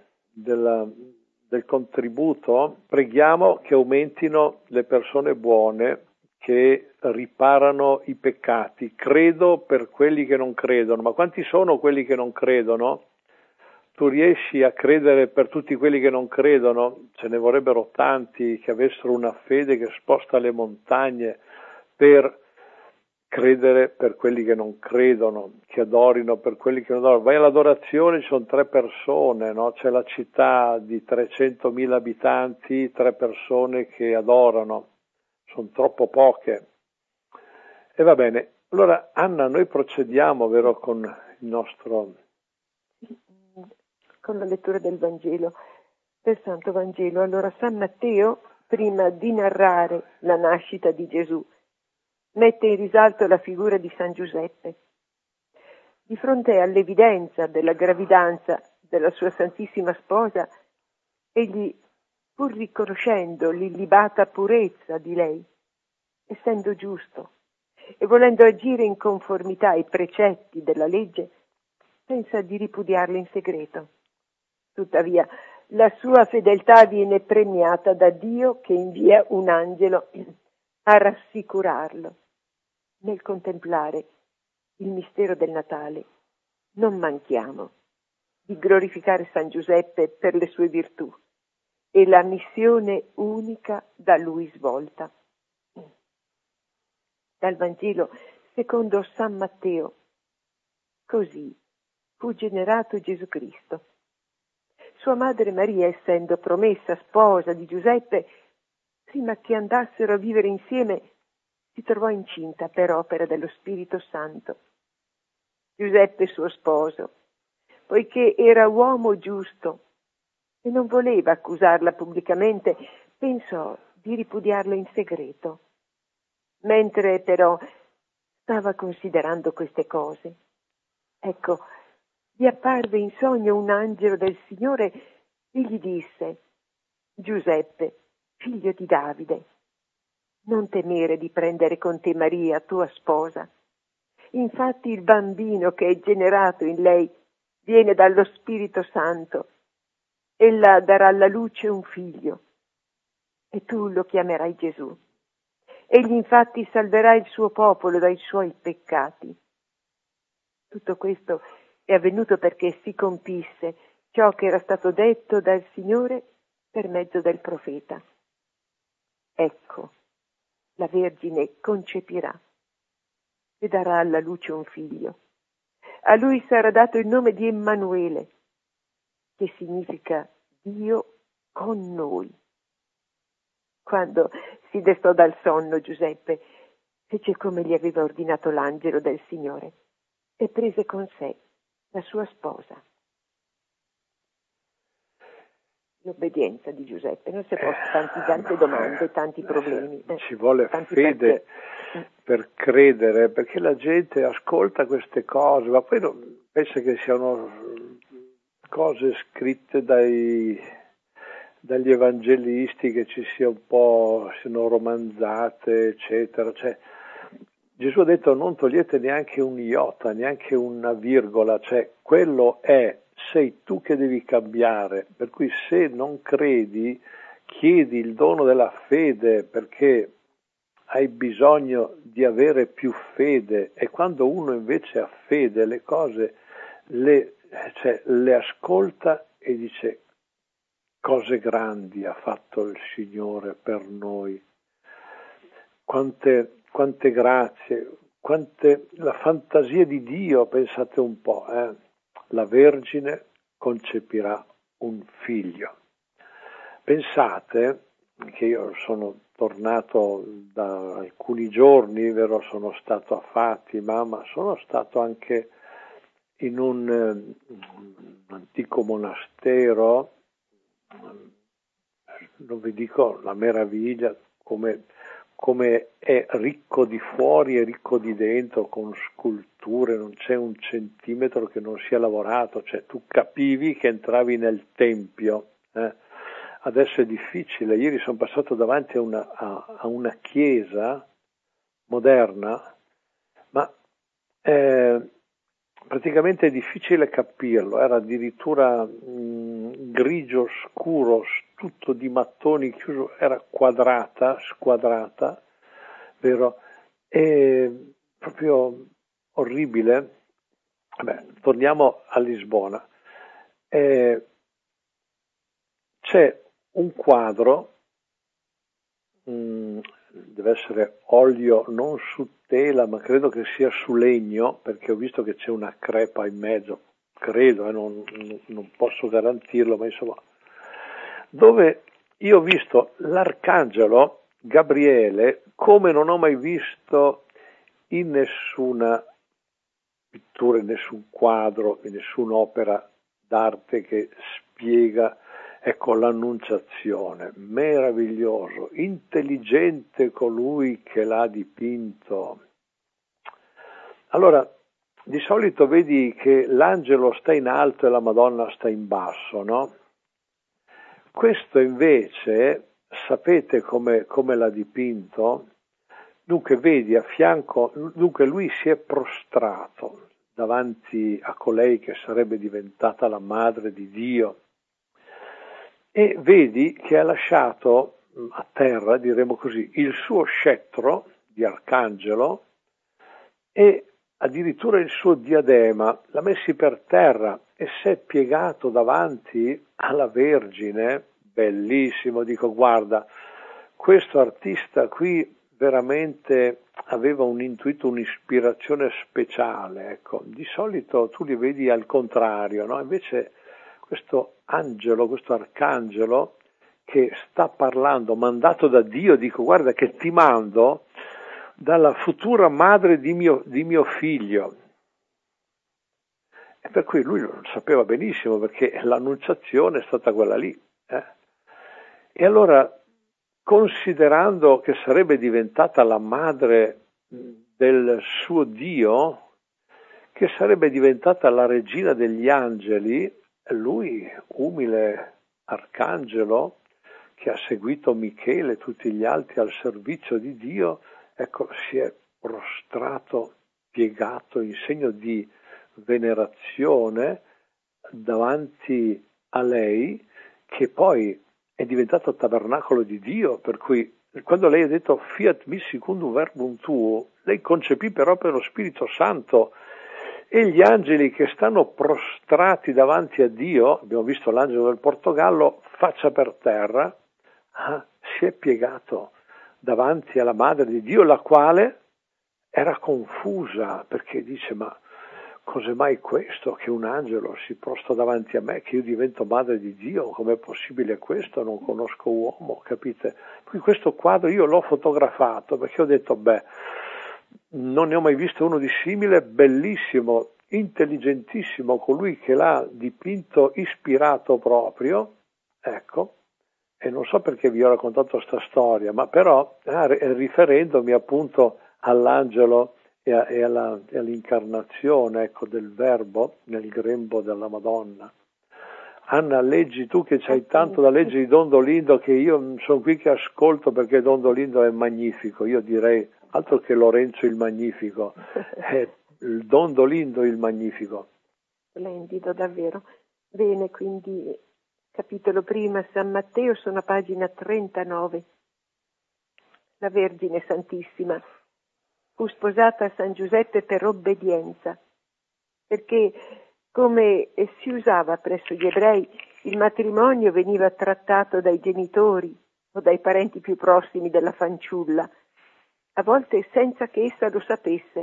del contributo. Preghiamo che aumentino le persone buone che riparano i peccati. Credo per quelli che non credono, ma quanti sono quelli che non credono? Tu riesci a credere per tutti quelli che non credono? Ce ne vorrebbero tanti che avessero una fede che sposta le montagne per credere per quelli che non credono, che adorino per quelli che non adorano. Vai all'adorazione, ci sono 3 persone, no? C'è la città di 300.000 abitanti, 3 persone che adorano, sono troppo poche. E va bene, allora Anna, noi procediamo, vero, con il nostro... Con la lettura del Vangelo, del Santo Vangelo. Allora San Matteo, prima di narrare la nascita di Gesù, mette in risalto la figura di San Giuseppe. Di fronte all'evidenza della gravidanza della sua Santissima Sposa, egli, pur riconoscendo l'illibata purezza di lei, essendo giusto e volendo agire in conformità ai precetti della legge, pensa di ripudiarla in segreto. Tuttavia, la sua fedeltà viene premiata da Dio, che invia un angelo a rassicurarlo. Nel contemplare il mistero del Natale, non manchiamo di glorificare San Giuseppe per le sue virtù e la missione unica da lui svolta. Dal Vangelo secondo San Matteo. Così fu generato Gesù Cristo. Sua madre Maria, essendo promessa sposa di Giuseppe, prima che andassero a vivere insieme, si trovò incinta per opera dello Spirito Santo. Giuseppe, suo sposo, poiché era uomo giusto e non voleva accusarla pubblicamente, pensò di ripudiarla in segreto. Mentre però stava considerando queste cose, ecco, gli apparve in sogno un angelo del Signore e gli disse: Giuseppe, figlio di Davide, non temere di prendere con te Maria, tua sposa. Infatti il bambino che è generato in lei viene dallo Spirito Santo. Ella darà alla luce un figlio e tu lo chiamerai Gesù. Egli infatti salverà il suo popolo dai suoi peccati. Tutto questo è avvenuto perché si compisse ciò che era stato detto dal Signore per mezzo del profeta. Ecco, la Vergine concepirà e darà alla luce un figlio. A lui sarà dato il nome di Emanuele, che significa Dio con noi. Quando si destò dal sonno, Giuseppe fece come gli aveva ordinato l'angelo del Signore e prese con sé la sua sposa. L'obbedienza di Giuseppe, non si è posto tante domande, tanti problemi. Ci vuole fede per credere, perché la gente ascolta queste cose, ma poi non pensa che siano cose scritte dagli evangelisti, che ci sia un po', siano romanzate, eccetera. Cioè, Gesù ha detto: non togliete neanche un iota, neanche una virgola, cioè quello sei tu che devi cambiare, per cui se non credi, chiedi il dono della fede, perché hai bisogno di avere più fede, e quando uno invece ha fede le cose le ascolta e dice: cose grandi ha fatto il Signore per noi, quante grazie, la fantasia di Dio, pensate un po', la Vergine concepirà un figlio. Pensate che io sono tornato da alcuni giorni, vero, sono stato a Fatima, ma sono stato anche in un antico monastero, non vi dico la meraviglia, come è ricco di fuori e ricco di dentro, con sculture, non c'è un centimetro che non sia lavorato, cioè tu capivi che entravi nel tempio. Adesso è difficile. Ieri sono passato davanti a una chiesa moderna, ma praticamente è difficile capirlo, era addirittura grigio scuro, tutto di mattoni chiuso, era squadrata, vero? E proprio orribile. Vabbè, torniamo a Lisbona. C'è un quadro, deve essere olio non su tela, ma credo che sia su legno, perché ho visto che c'è una crepa in mezzo, credo, non posso garantirlo, ma insomma, dove io ho visto l'arcangelo Gabriele come non ho mai visto in nessuna pittura, in nessun quadro, in nessun'opera d'arte che spiega, ecco, l'annunciazione. Meraviglioso, intelligente colui che l'ha dipinto. Allora, di solito vedi che l'angelo sta in alto e la Madonna sta in basso, no? Questo invece, sapete come l'ha dipinto? Dunque vedi a fianco, dunque lui si è prostrato davanti a colei che sarebbe diventata la madre di Dio, e vedi che ha lasciato a terra, diremo così, il suo scettro di arcangelo e addirittura il suo diadema, l'ha messi per terra e si è piegato davanti alla Vergine. Bellissimo, dico, guarda, questo artista qui veramente aveva un intuito, un'ispirazione speciale, ecco. Di solito tu li vedi al contrario, no? Invece questo angelo, questo arcangelo che sta parlando, mandato da Dio, dico, guarda che ti mando dalla futura madre di mio figlio. E per cui lui lo sapeva benissimo, perché l'annunciazione è stata quella lì. E allora, considerando che sarebbe diventata la madre del suo Dio, che sarebbe diventata la regina degli angeli, lui, umile arcangelo, che ha seguito Michele e tutti gli altri al servizio di Dio, ecco, si è prostrato, piegato in segno di venerazione davanti a lei, che poi è diventato tabernacolo di Dio, per cui quando lei ha detto fiat mi secundum verbum tuo, lei concepì per opera dello Spirito Santo, e gli angeli che stanno prostrati davanti a Dio, abbiamo visto l'angelo del Portogallo, faccia per terra, si è piegato davanti alla Madre di Dio, la quale era confusa, perché dice: ma cos'è mai questo, che un angelo si prostra davanti a me, che io divento Madre di Dio? Com'è possibile questo? Non conosco uomo, capite? Quindi questo quadro io l'ho fotografato perché ho detto, non ne ho mai visto uno di simile, bellissimo, intelligentissimo, colui che l'ha dipinto ispirato proprio, ecco, e non so perché vi ho raccontato sta storia, ma però riferendomi appunto all'angelo e all'incarnazione, ecco, del Verbo nel grembo della Madonna. Anna, leggi tu che c'hai tanto da leggere di Don Dolindo, che io sono qui che ascolto perché Don Dolindo è magnifico, io direi altro che Lorenzo il Magnifico, è il Don Dolindo il Magnifico. Splendido, davvero. Bene, quindi capitolo prima, San Matteo, sono a pagina 39. La Vergine Santissima fu sposata a San Giuseppe per obbedienza, perché, come si usava presso gli ebrei, il matrimonio veniva trattato dai genitori o dai parenti più prossimi della fanciulla, a volte senza che essa lo sapesse.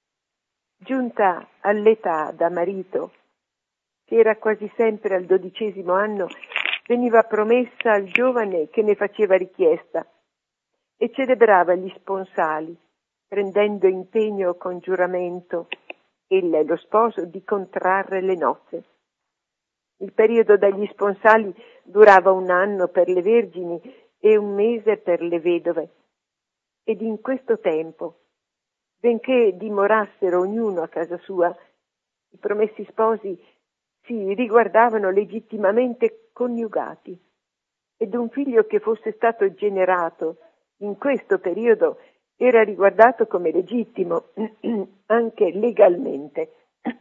Giunta all'età da marito, che era quasi sempre al 12° anno, veniva promessa al giovane che ne faceva richiesta e celebrava gli sponsali, prendendo impegno con giuramento ella e lo sposo di contrarre le nozze. Il periodo degli sponsali durava 1 anno per le vergini e 1 mese per le vedove. Ed in questo tempo, benché dimorassero ognuno a casa sua, i promessi sposi si riguardavano legittimamente coniugati, ed un figlio che fosse stato generato in questo periodo era riguardato come legittimo, anche legalmente.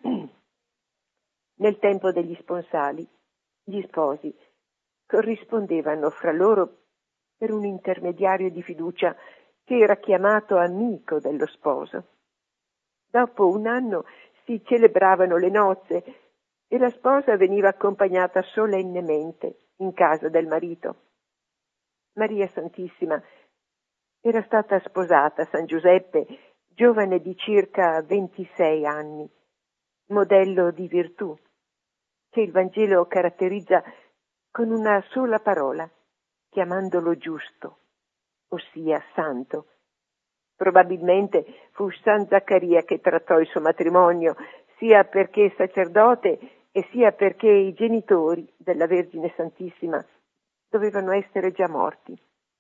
Nel tempo degli sponsali, gli sposi corrispondevano fra loro per un intermediario di fiducia che era chiamato amico dello sposo. Dopo 1 anno si celebravano le nozze e la sposa veniva accompagnata solennemente in casa del marito. Maria Santissima era stata sposata a San Giuseppe, giovane di circa 26 anni, modello di virtù, che il Vangelo caratterizza con una sola parola, chiamandolo giusto, ossia santo. Probabilmente fu San Zaccaria che trattò il suo matrimonio, sia perché sacerdote e sia perché i genitori della Vergine Santissima dovevano essere già morti.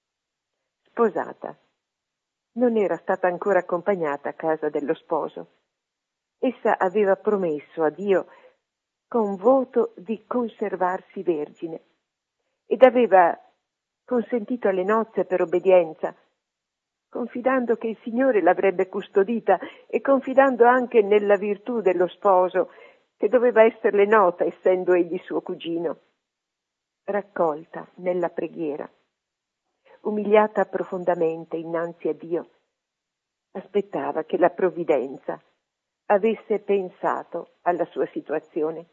Sposata, non era stata ancora accompagnata a casa dello sposo. Essa aveva promesso a Dio con voto di conservarsi vergine ed aveva consentito alle nozze per obbedienza, confidando che il Signore l'avrebbe custodita e confidando anche nella virtù dello sposo, che doveva esserle nota essendo egli suo cugino. Raccolta nella preghiera, umiliata profondamente innanzi a Dio, aspettava che la provvidenza avesse pensato alla sua situazione.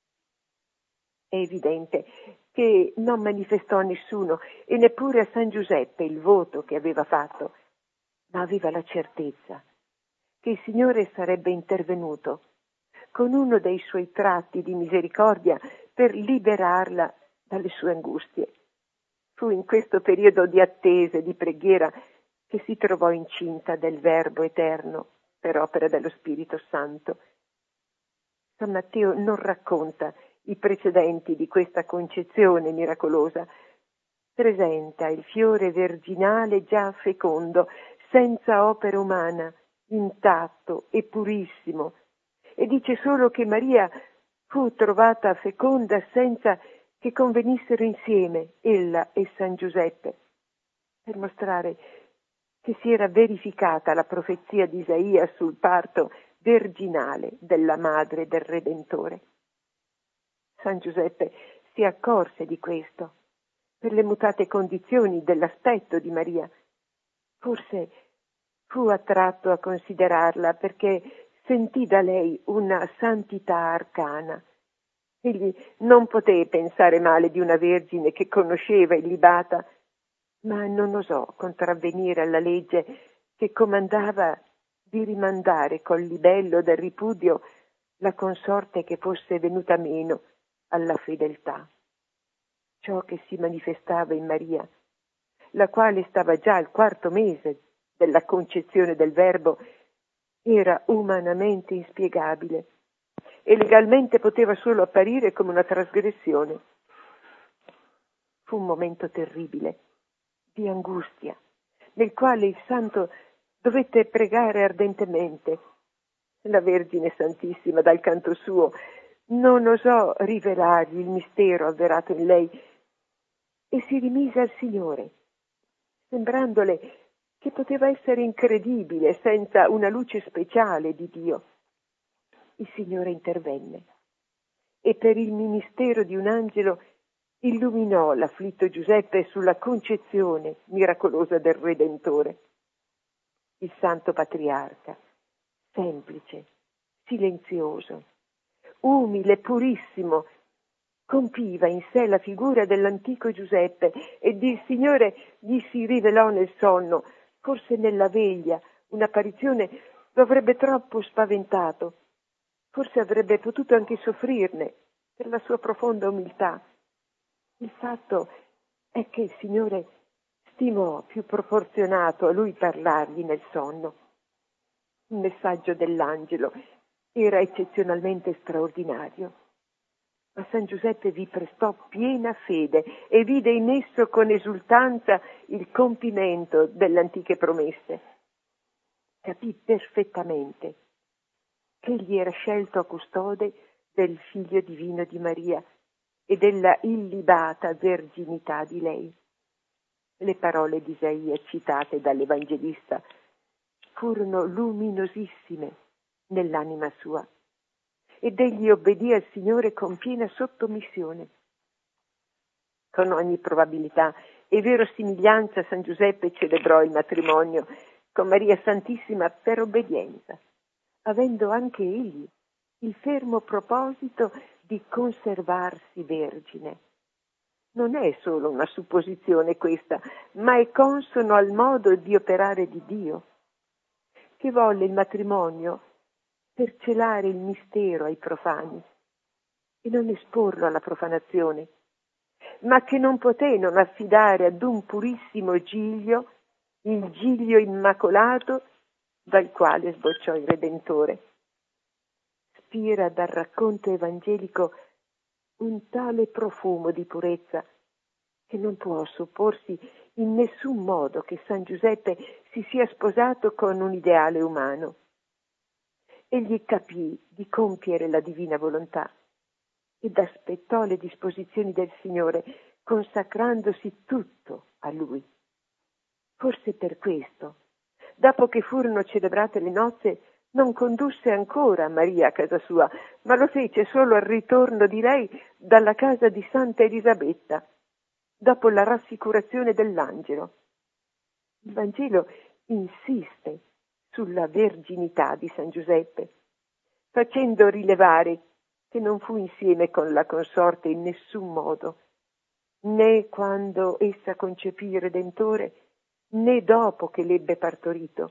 È evidente che non manifestò a nessuno e neppure a San Giuseppe il voto che aveva fatto, ma aveva la certezza che il Signore sarebbe intervenuto con uno dei suoi tratti di misericordia per liberarla dalle sue angustie. Fu in questo periodo di attesa e di preghiera che si trovò incinta del Verbo eterno per opera dello Spirito Santo. San Matteo non racconta i precedenti di questa concezione miracolosa. Presenta il fiore virginale già fecondo, senza opera umana, intatto e purissimo, e dice solo che Maria fu trovata feconda senza che convenissero insieme ella e San Giuseppe, per mostrare che si era verificata la profezia di Isaia sul parto virginale della madre del Redentore. San Giuseppe si accorse di questo per le mutate condizioni dell'aspetto di Maria. Forse fu attratto a considerarla perché sentì da lei una santità arcana. Egli non poté pensare male di una vergine che conosceva illibata, ma non osò contravvenire alla legge che comandava di rimandare col libello del ripudio la consorte che fosse venuta meno alla fedeltà. Ciò che si manifestava in Maria, la quale stava già al 4° mese della concezione del Verbo, era umanamente inspiegabile e legalmente poteva solo apparire come una trasgressione. Fu un momento terribile, di angustia, nel quale il santo dovette pregare ardentemente. La Vergine Santissima, dal canto suo, non osò rivelargli il mistero avverato in lei e si rimise al Signore, sembrandole che poteva essere incredibile senza una luce speciale di Dio. Il Signore intervenne e per il ministero di un angelo illuminò l'afflitto Giuseppe sulla concezione miracolosa del Redentore. Il santo patriarca, semplice, silenzioso, umile, purissimo, compiva in sé la figura dell'antico Giuseppe ed il Signore gli si rivelò nel sonno. Forse nella veglia un'apparizione lo avrebbe troppo spaventato, forse avrebbe potuto anche soffrirne per la sua profonda umiltà. Il fatto è che il Signore stimò più proporzionato a lui parlargli nel sonno. Il messaggio dell'angelo era eccezionalmente straordinario, ma San Giuseppe vi prestò piena fede e vide in esso con esultanza il compimento delle antiche promesse. Capì perfettamente che egli era scelto a custode del figlio divino di Maria e della illibata verginità di lei. Le parole di Isaia citate dall'Evangelista furono luminosissime nell'anima sua ed egli obbedì al Signore con piena sottomissione. Con ogni probabilità e verosimiglianza San Giuseppe celebrò il matrimonio con Maria Santissima per obbedienza, avendo anche egli il fermo proposito di conservarsi vergine. Non è solo una supposizione questa, ma è consono al modo di operare di Dio, che volle il matrimonio per celare il mistero ai profani e non esporlo alla profanazione, ma che non poté non affidare ad un purissimo giglio, il giglio immacolato dal quale sbocciò il Redentore. Spira dal racconto evangelico un tale profumo di purezza che non può supporsi in nessun modo che San Giuseppe si sia sposato con un ideale umano. Egli capì di compiere la divina volontà ed aspettò le disposizioni del Signore, consacrandosi tutto a Lui. Forse per questo, dopo che furono celebrate le nozze, non condusse ancora Maria a casa sua, ma lo fece solo al ritorno di lei dalla casa di Santa Elisabetta, dopo la rassicurazione dell'angelo. Il Vangelo insiste sulla verginità di San Giuseppe, facendo rilevare che non fu insieme con la consorte in nessun modo, né quando essa concepì il Redentore, né dopo che l'ebbe partorito.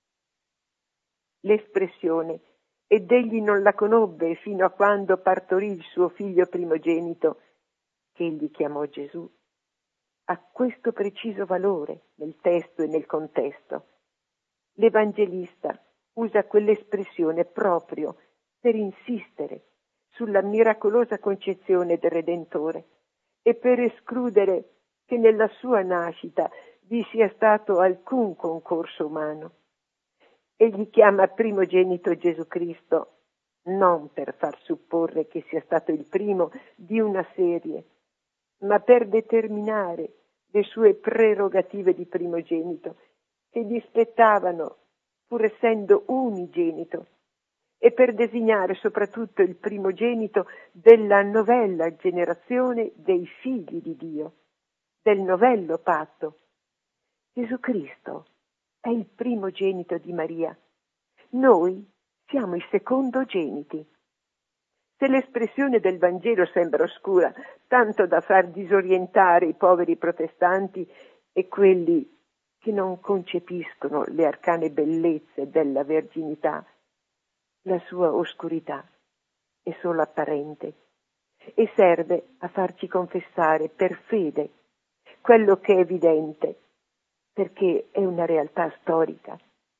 L'espressione «ed egli non la conobbe fino a quando partorì il suo figlio primogenito», che egli chiamò Gesù, ha questo preciso valore nel testo e nel contesto. L'Evangelista usa quell'espressione proprio per insistere sulla miracolosa concezione del Redentore e per escludere che nella sua nascita vi sia stato alcun concorso umano. Egli chiama primogenito Gesù Cristo non per far supporre che sia stato il primo di una serie, ma per determinare le sue prerogative di primogenito, che gli spettavano pur essendo unigenito, e per designare soprattutto il primogenito della novella generazione dei figli di Dio, del novello patto. Gesù Cristo è il primogenito di Maria. Noi siamo i secondogeniti. Se l'espressione del Vangelo sembra oscura, tanto da far disorientare i poveri protestanti e quelli che non concepiscono le arcane bellezze della verginità, la sua oscurità è solo apparente e serve a farci confessare per fede quello che è evidente, perché è una realtà storica.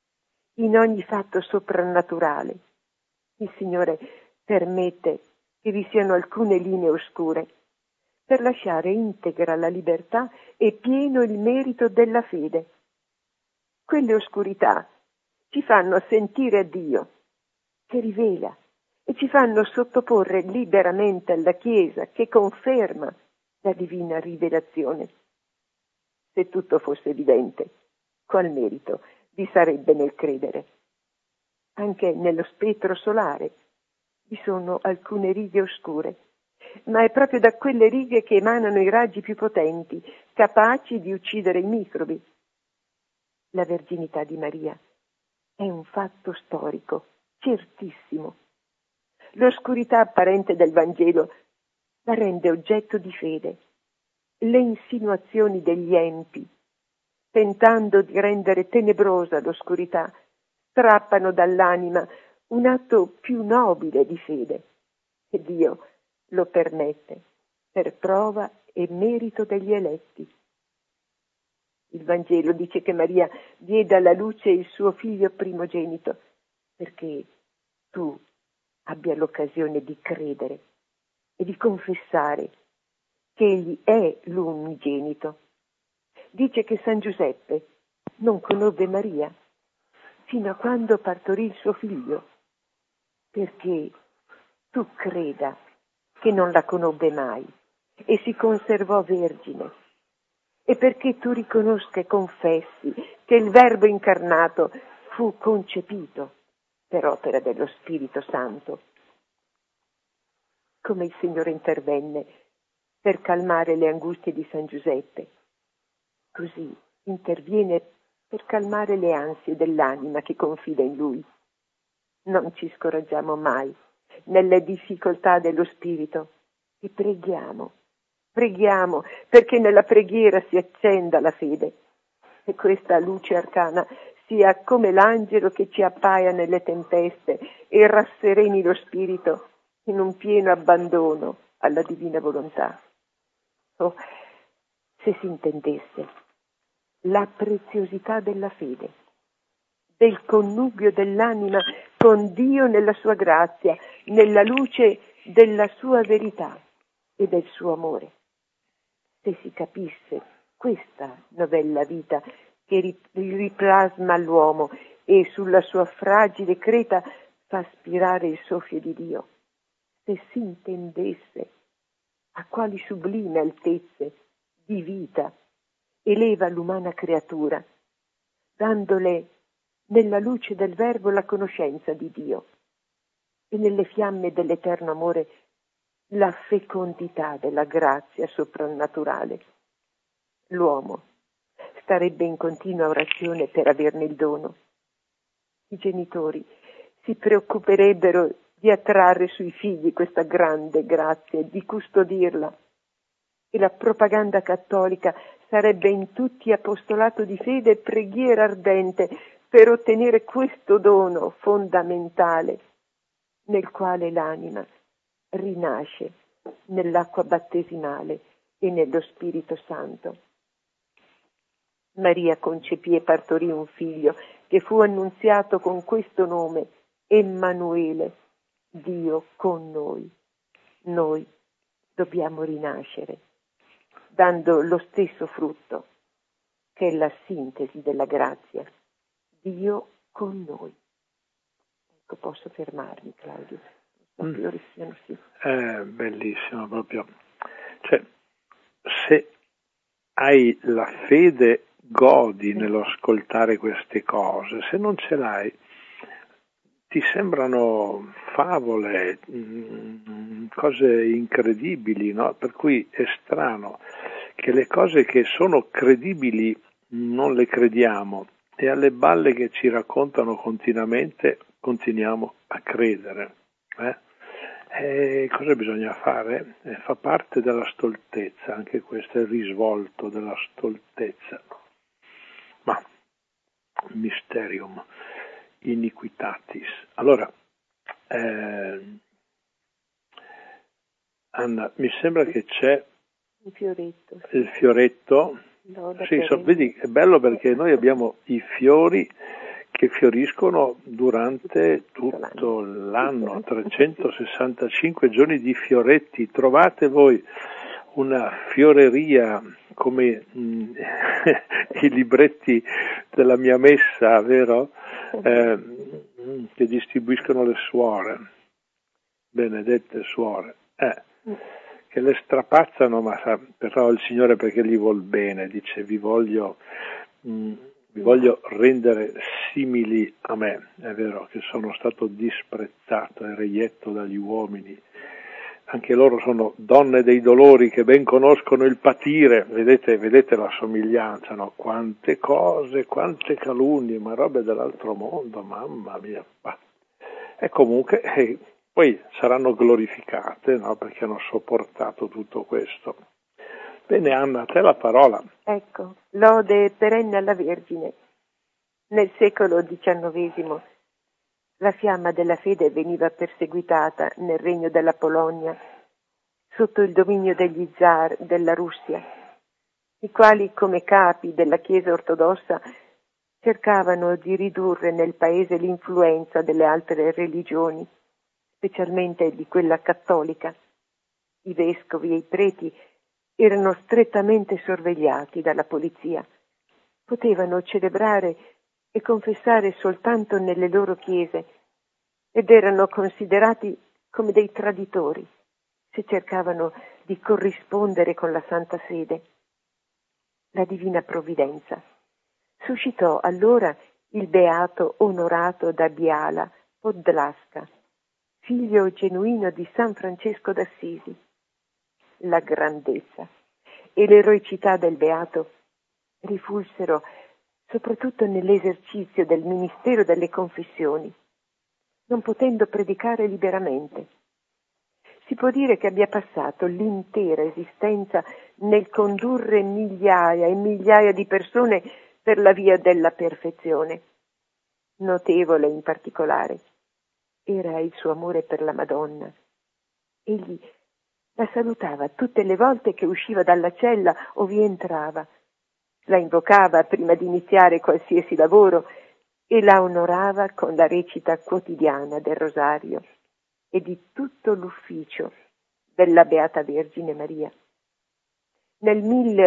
In ogni fatto soprannaturale il Signore permette che vi siano alcune linee oscure per lasciare integra la libertà e pieno il merito della fede. Quelle oscurità ci fanno sentire a Dio, che rivela, e ci fanno sottoporre liberamente alla Chiesa, che conferma la divina rivelazione. Se tutto fosse evidente, qual merito vi sarebbe nel credere? Anche nello spettro solare vi sono alcune righe oscure, ma è proprio da quelle righe che emanano i raggi più potenti, capaci di uccidere i microbi. La verginità di Maria è un fatto storico, certissimo. L'oscurità apparente del Vangelo la rende oggetto di fede. Le insinuazioni degli empi, tentando di rendere tenebrosa l'oscurità, strappano dall'anima un atto più nobile di fede, e Dio lo permette per prova e merito degli eletti. Il Vangelo dice che Maria diede alla luce il suo figlio primogenito perché tu abbia l'occasione di credere e di confessare che egli è l'unigenito. Dice che San Giuseppe non conobbe Maria fino a quando partorì il suo figlio, perché tu creda che non la conobbe mai e si conservò vergine, e perché tu riconosca e confessi che il Verbo incarnato fu concepito per opera dello Spirito Santo. Come il Signore intervenne per calmare le angustie di San Giuseppe, così interviene per calmare le ansie dell'anima che confida in Lui. Non ci scoraggiamo mai nelle difficoltà dello Spirito e preghiamo perché nella preghiera si accenda la fede e questa luce arcana sia come l'angelo che ci appaia nelle tempeste e rassereni lo spirito in un pieno abbandono alla divina volontà. Oh, se si intendesse la preziosità della fede, del connubio dell'anima con Dio nella sua grazia, nella luce della sua verità e del suo amore. Se si capisse questa novella vita che riplasma l'uomo e sulla sua fragile creta fa spirare il soffio di Dio, se si intendesse a quali sublime altezze di vita eleva l'umana creatura, dandole nella luce del Verbo la conoscenza di Dio e nelle fiamme dell'eterno amore la fecondità della grazia soprannaturale. L'uomo starebbe in continua orazione per averne il dono. I genitori si preoccuperebbero di attrarre sui figli questa grande grazia e di custodirla. E la propaganda cattolica sarebbe in tutti apostolato di fede e preghiera ardente per ottenere questo dono fondamentale nel quale l'anima rinasce nell'acqua battesimale e nello Spirito Santo. Maria concepì e partorì un figlio che fu annunziato con questo nome, Emanuele, Dio con noi. Noi dobbiamo rinascere, dando lo stesso frutto, che è la sintesi della grazia, Dio con noi. Ecco, posso fermarmi, Claudio. Sì. Bellissimo proprio. Cioè, se hai la fede, godi nello ascoltare queste cose. Se non ce l'hai, ti sembrano favole, cose incredibili, no? Per cui è strano che le cose che sono credibili non le crediamo e alle balle che ci raccontano continuamente continuiamo a credere. E cosa bisogna fare? Fa parte della stoltezza, anche questo è il risvolto della stoltezza. Ma mysterium iniquitatis. Allora, Anna, mi sembra che c'è il fioretto. Sì, vedi, è bello perché noi abbiamo i fiori che fioriscono durante tutto l'anno, 365 giorni di fioretti. Trovate voi una fioreria come i libretti della mia messa, vero? Che distribuiscono le suore, benedette suore, che le strapazzano, ma però il Signore, perché gli vuol bene, dice vi voglio rendere simili a me. È vero che sono stato disprezzato e reietto dagli uomini, anche loro sono donne dei dolori che ben conoscono il patire. Vedete la somiglianza, no? Quante cose, quante calunnie, ma robe dell'altro mondo, mamma mia. E comunque poi saranno glorificate, no? Perché hanno sopportato tutto questo. Bene, Anna, a te la parola. Ecco, lode perenne alla Vergine. Nel secolo XIX la fiamma della fede veniva perseguitata nel regno della Polonia sotto il dominio degli zar della Russia, i quali come capi della Chiesa ortodossa cercavano di ridurre nel paese l'influenza delle altre religioni, specialmente di quella cattolica. I vescovi e i preti erano strettamente sorvegliati dalla polizia. Potevano celebrare e confessare soltanto nelle loro chiese ed erano considerati come dei traditori se cercavano di corrispondere con la Santa Sede. La Divina Provvidenza suscitò allora il beato onorato da Biala Podlaska, figlio genuino di San Francesco d'Assisi. La grandezza e l'eroicità del beato rifulsero soprattutto nell'esercizio del ministero delle confessioni, non potendo predicare liberamente. Si può dire che abbia passato l'intera esistenza nel condurre migliaia e migliaia di persone per la via della perfezione. Notevole in particolare era il suo amore per la Madonna. Egli la salutava tutte le volte che usciva dalla cella o vi entrava. La invocava prima di iniziare qualsiasi lavoro e la onorava con la recita quotidiana del rosario e di tutto l'ufficio della Beata Vergine Maria. Nel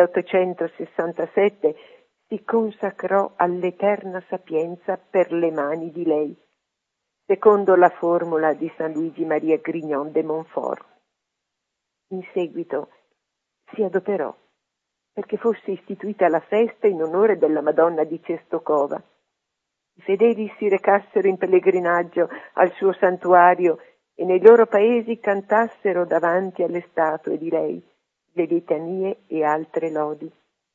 1867 si consacrò all'eterna sapienza per le mani di lei, secondo la formula di San Luigi Maria Grignon de Montfort. In seguito si adoperò perché fosse istituita la festa in onore della Madonna di Cestokova. I fedeli si recassero in pellegrinaggio al suo santuario e nei loro paesi cantassero davanti alle statue di lei le litanie e altre lodi.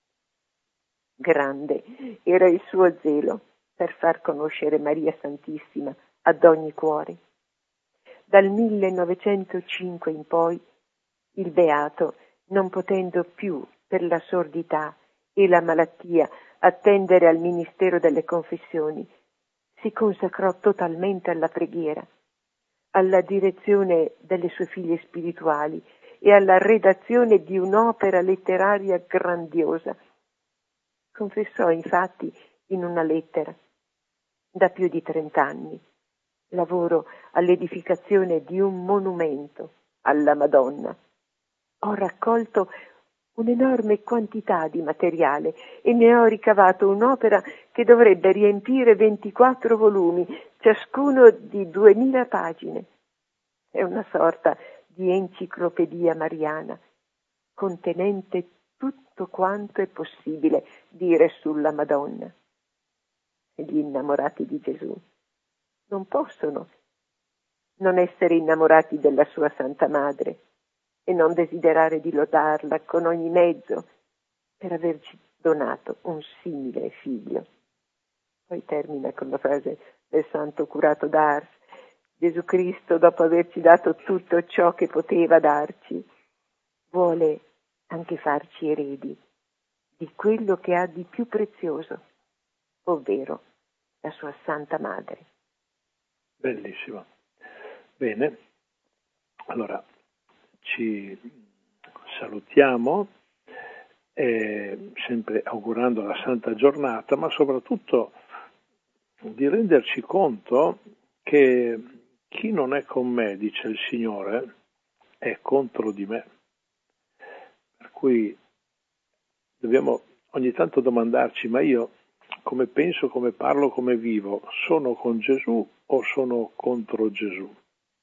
Grande era il suo zelo per far conoscere Maria Santissima ad ogni cuore. Dal 1905 in poi, il beato, non potendo più per la sordità e la malattia attendere al ministero delle confessioni, si consacrò totalmente alla preghiera, alla direzione delle sue figlie spirituali e alla redazione di un'opera letteraria grandiosa. Confessò infatti in una lettera: da più di 30 anni lavoro all'edificazione di un monumento alla Madonna. Ho raccolto un'enorme quantità di materiale e ne ho ricavato un'opera che dovrebbe riempire 24 volumi, ciascuno di 2000 pagine. È una sorta di enciclopedia mariana contenente tutto quanto è possibile dire sulla Madonna. E gli innamorati di Gesù non possono non essere innamorati della sua Santa Madre e non desiderare di lodarla con ogni mezzo per averci donato un simile figlio. Poi termina con la frase del santo curato d'Ars: Gesù Cristo, dopo averci dato tutto ciò che poteva darci, vuole anche farci eredi di quello che ha di più prezioso, ovvero la sua Santa Madre. Bellissimo. Bene, allora ci salutiamo, sempre augurando la santa giornata, ma soprattutto di renderci conto che chi non è con me, dice il Signore, è contro di me. Per cui dobbiamo ogni tanto domandarci: ma io come penso, come parlo, come vivo, sono con Gesù o sono contro Gesù?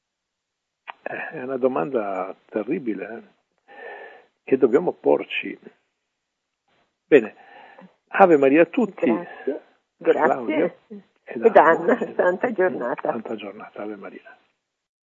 È una domanda terribile, che dobbiamo porci. Bene, Ave Maria a tutti. Grazie. Claudio, ed Anna, santa giornata. Santa giornata, Ave Maria.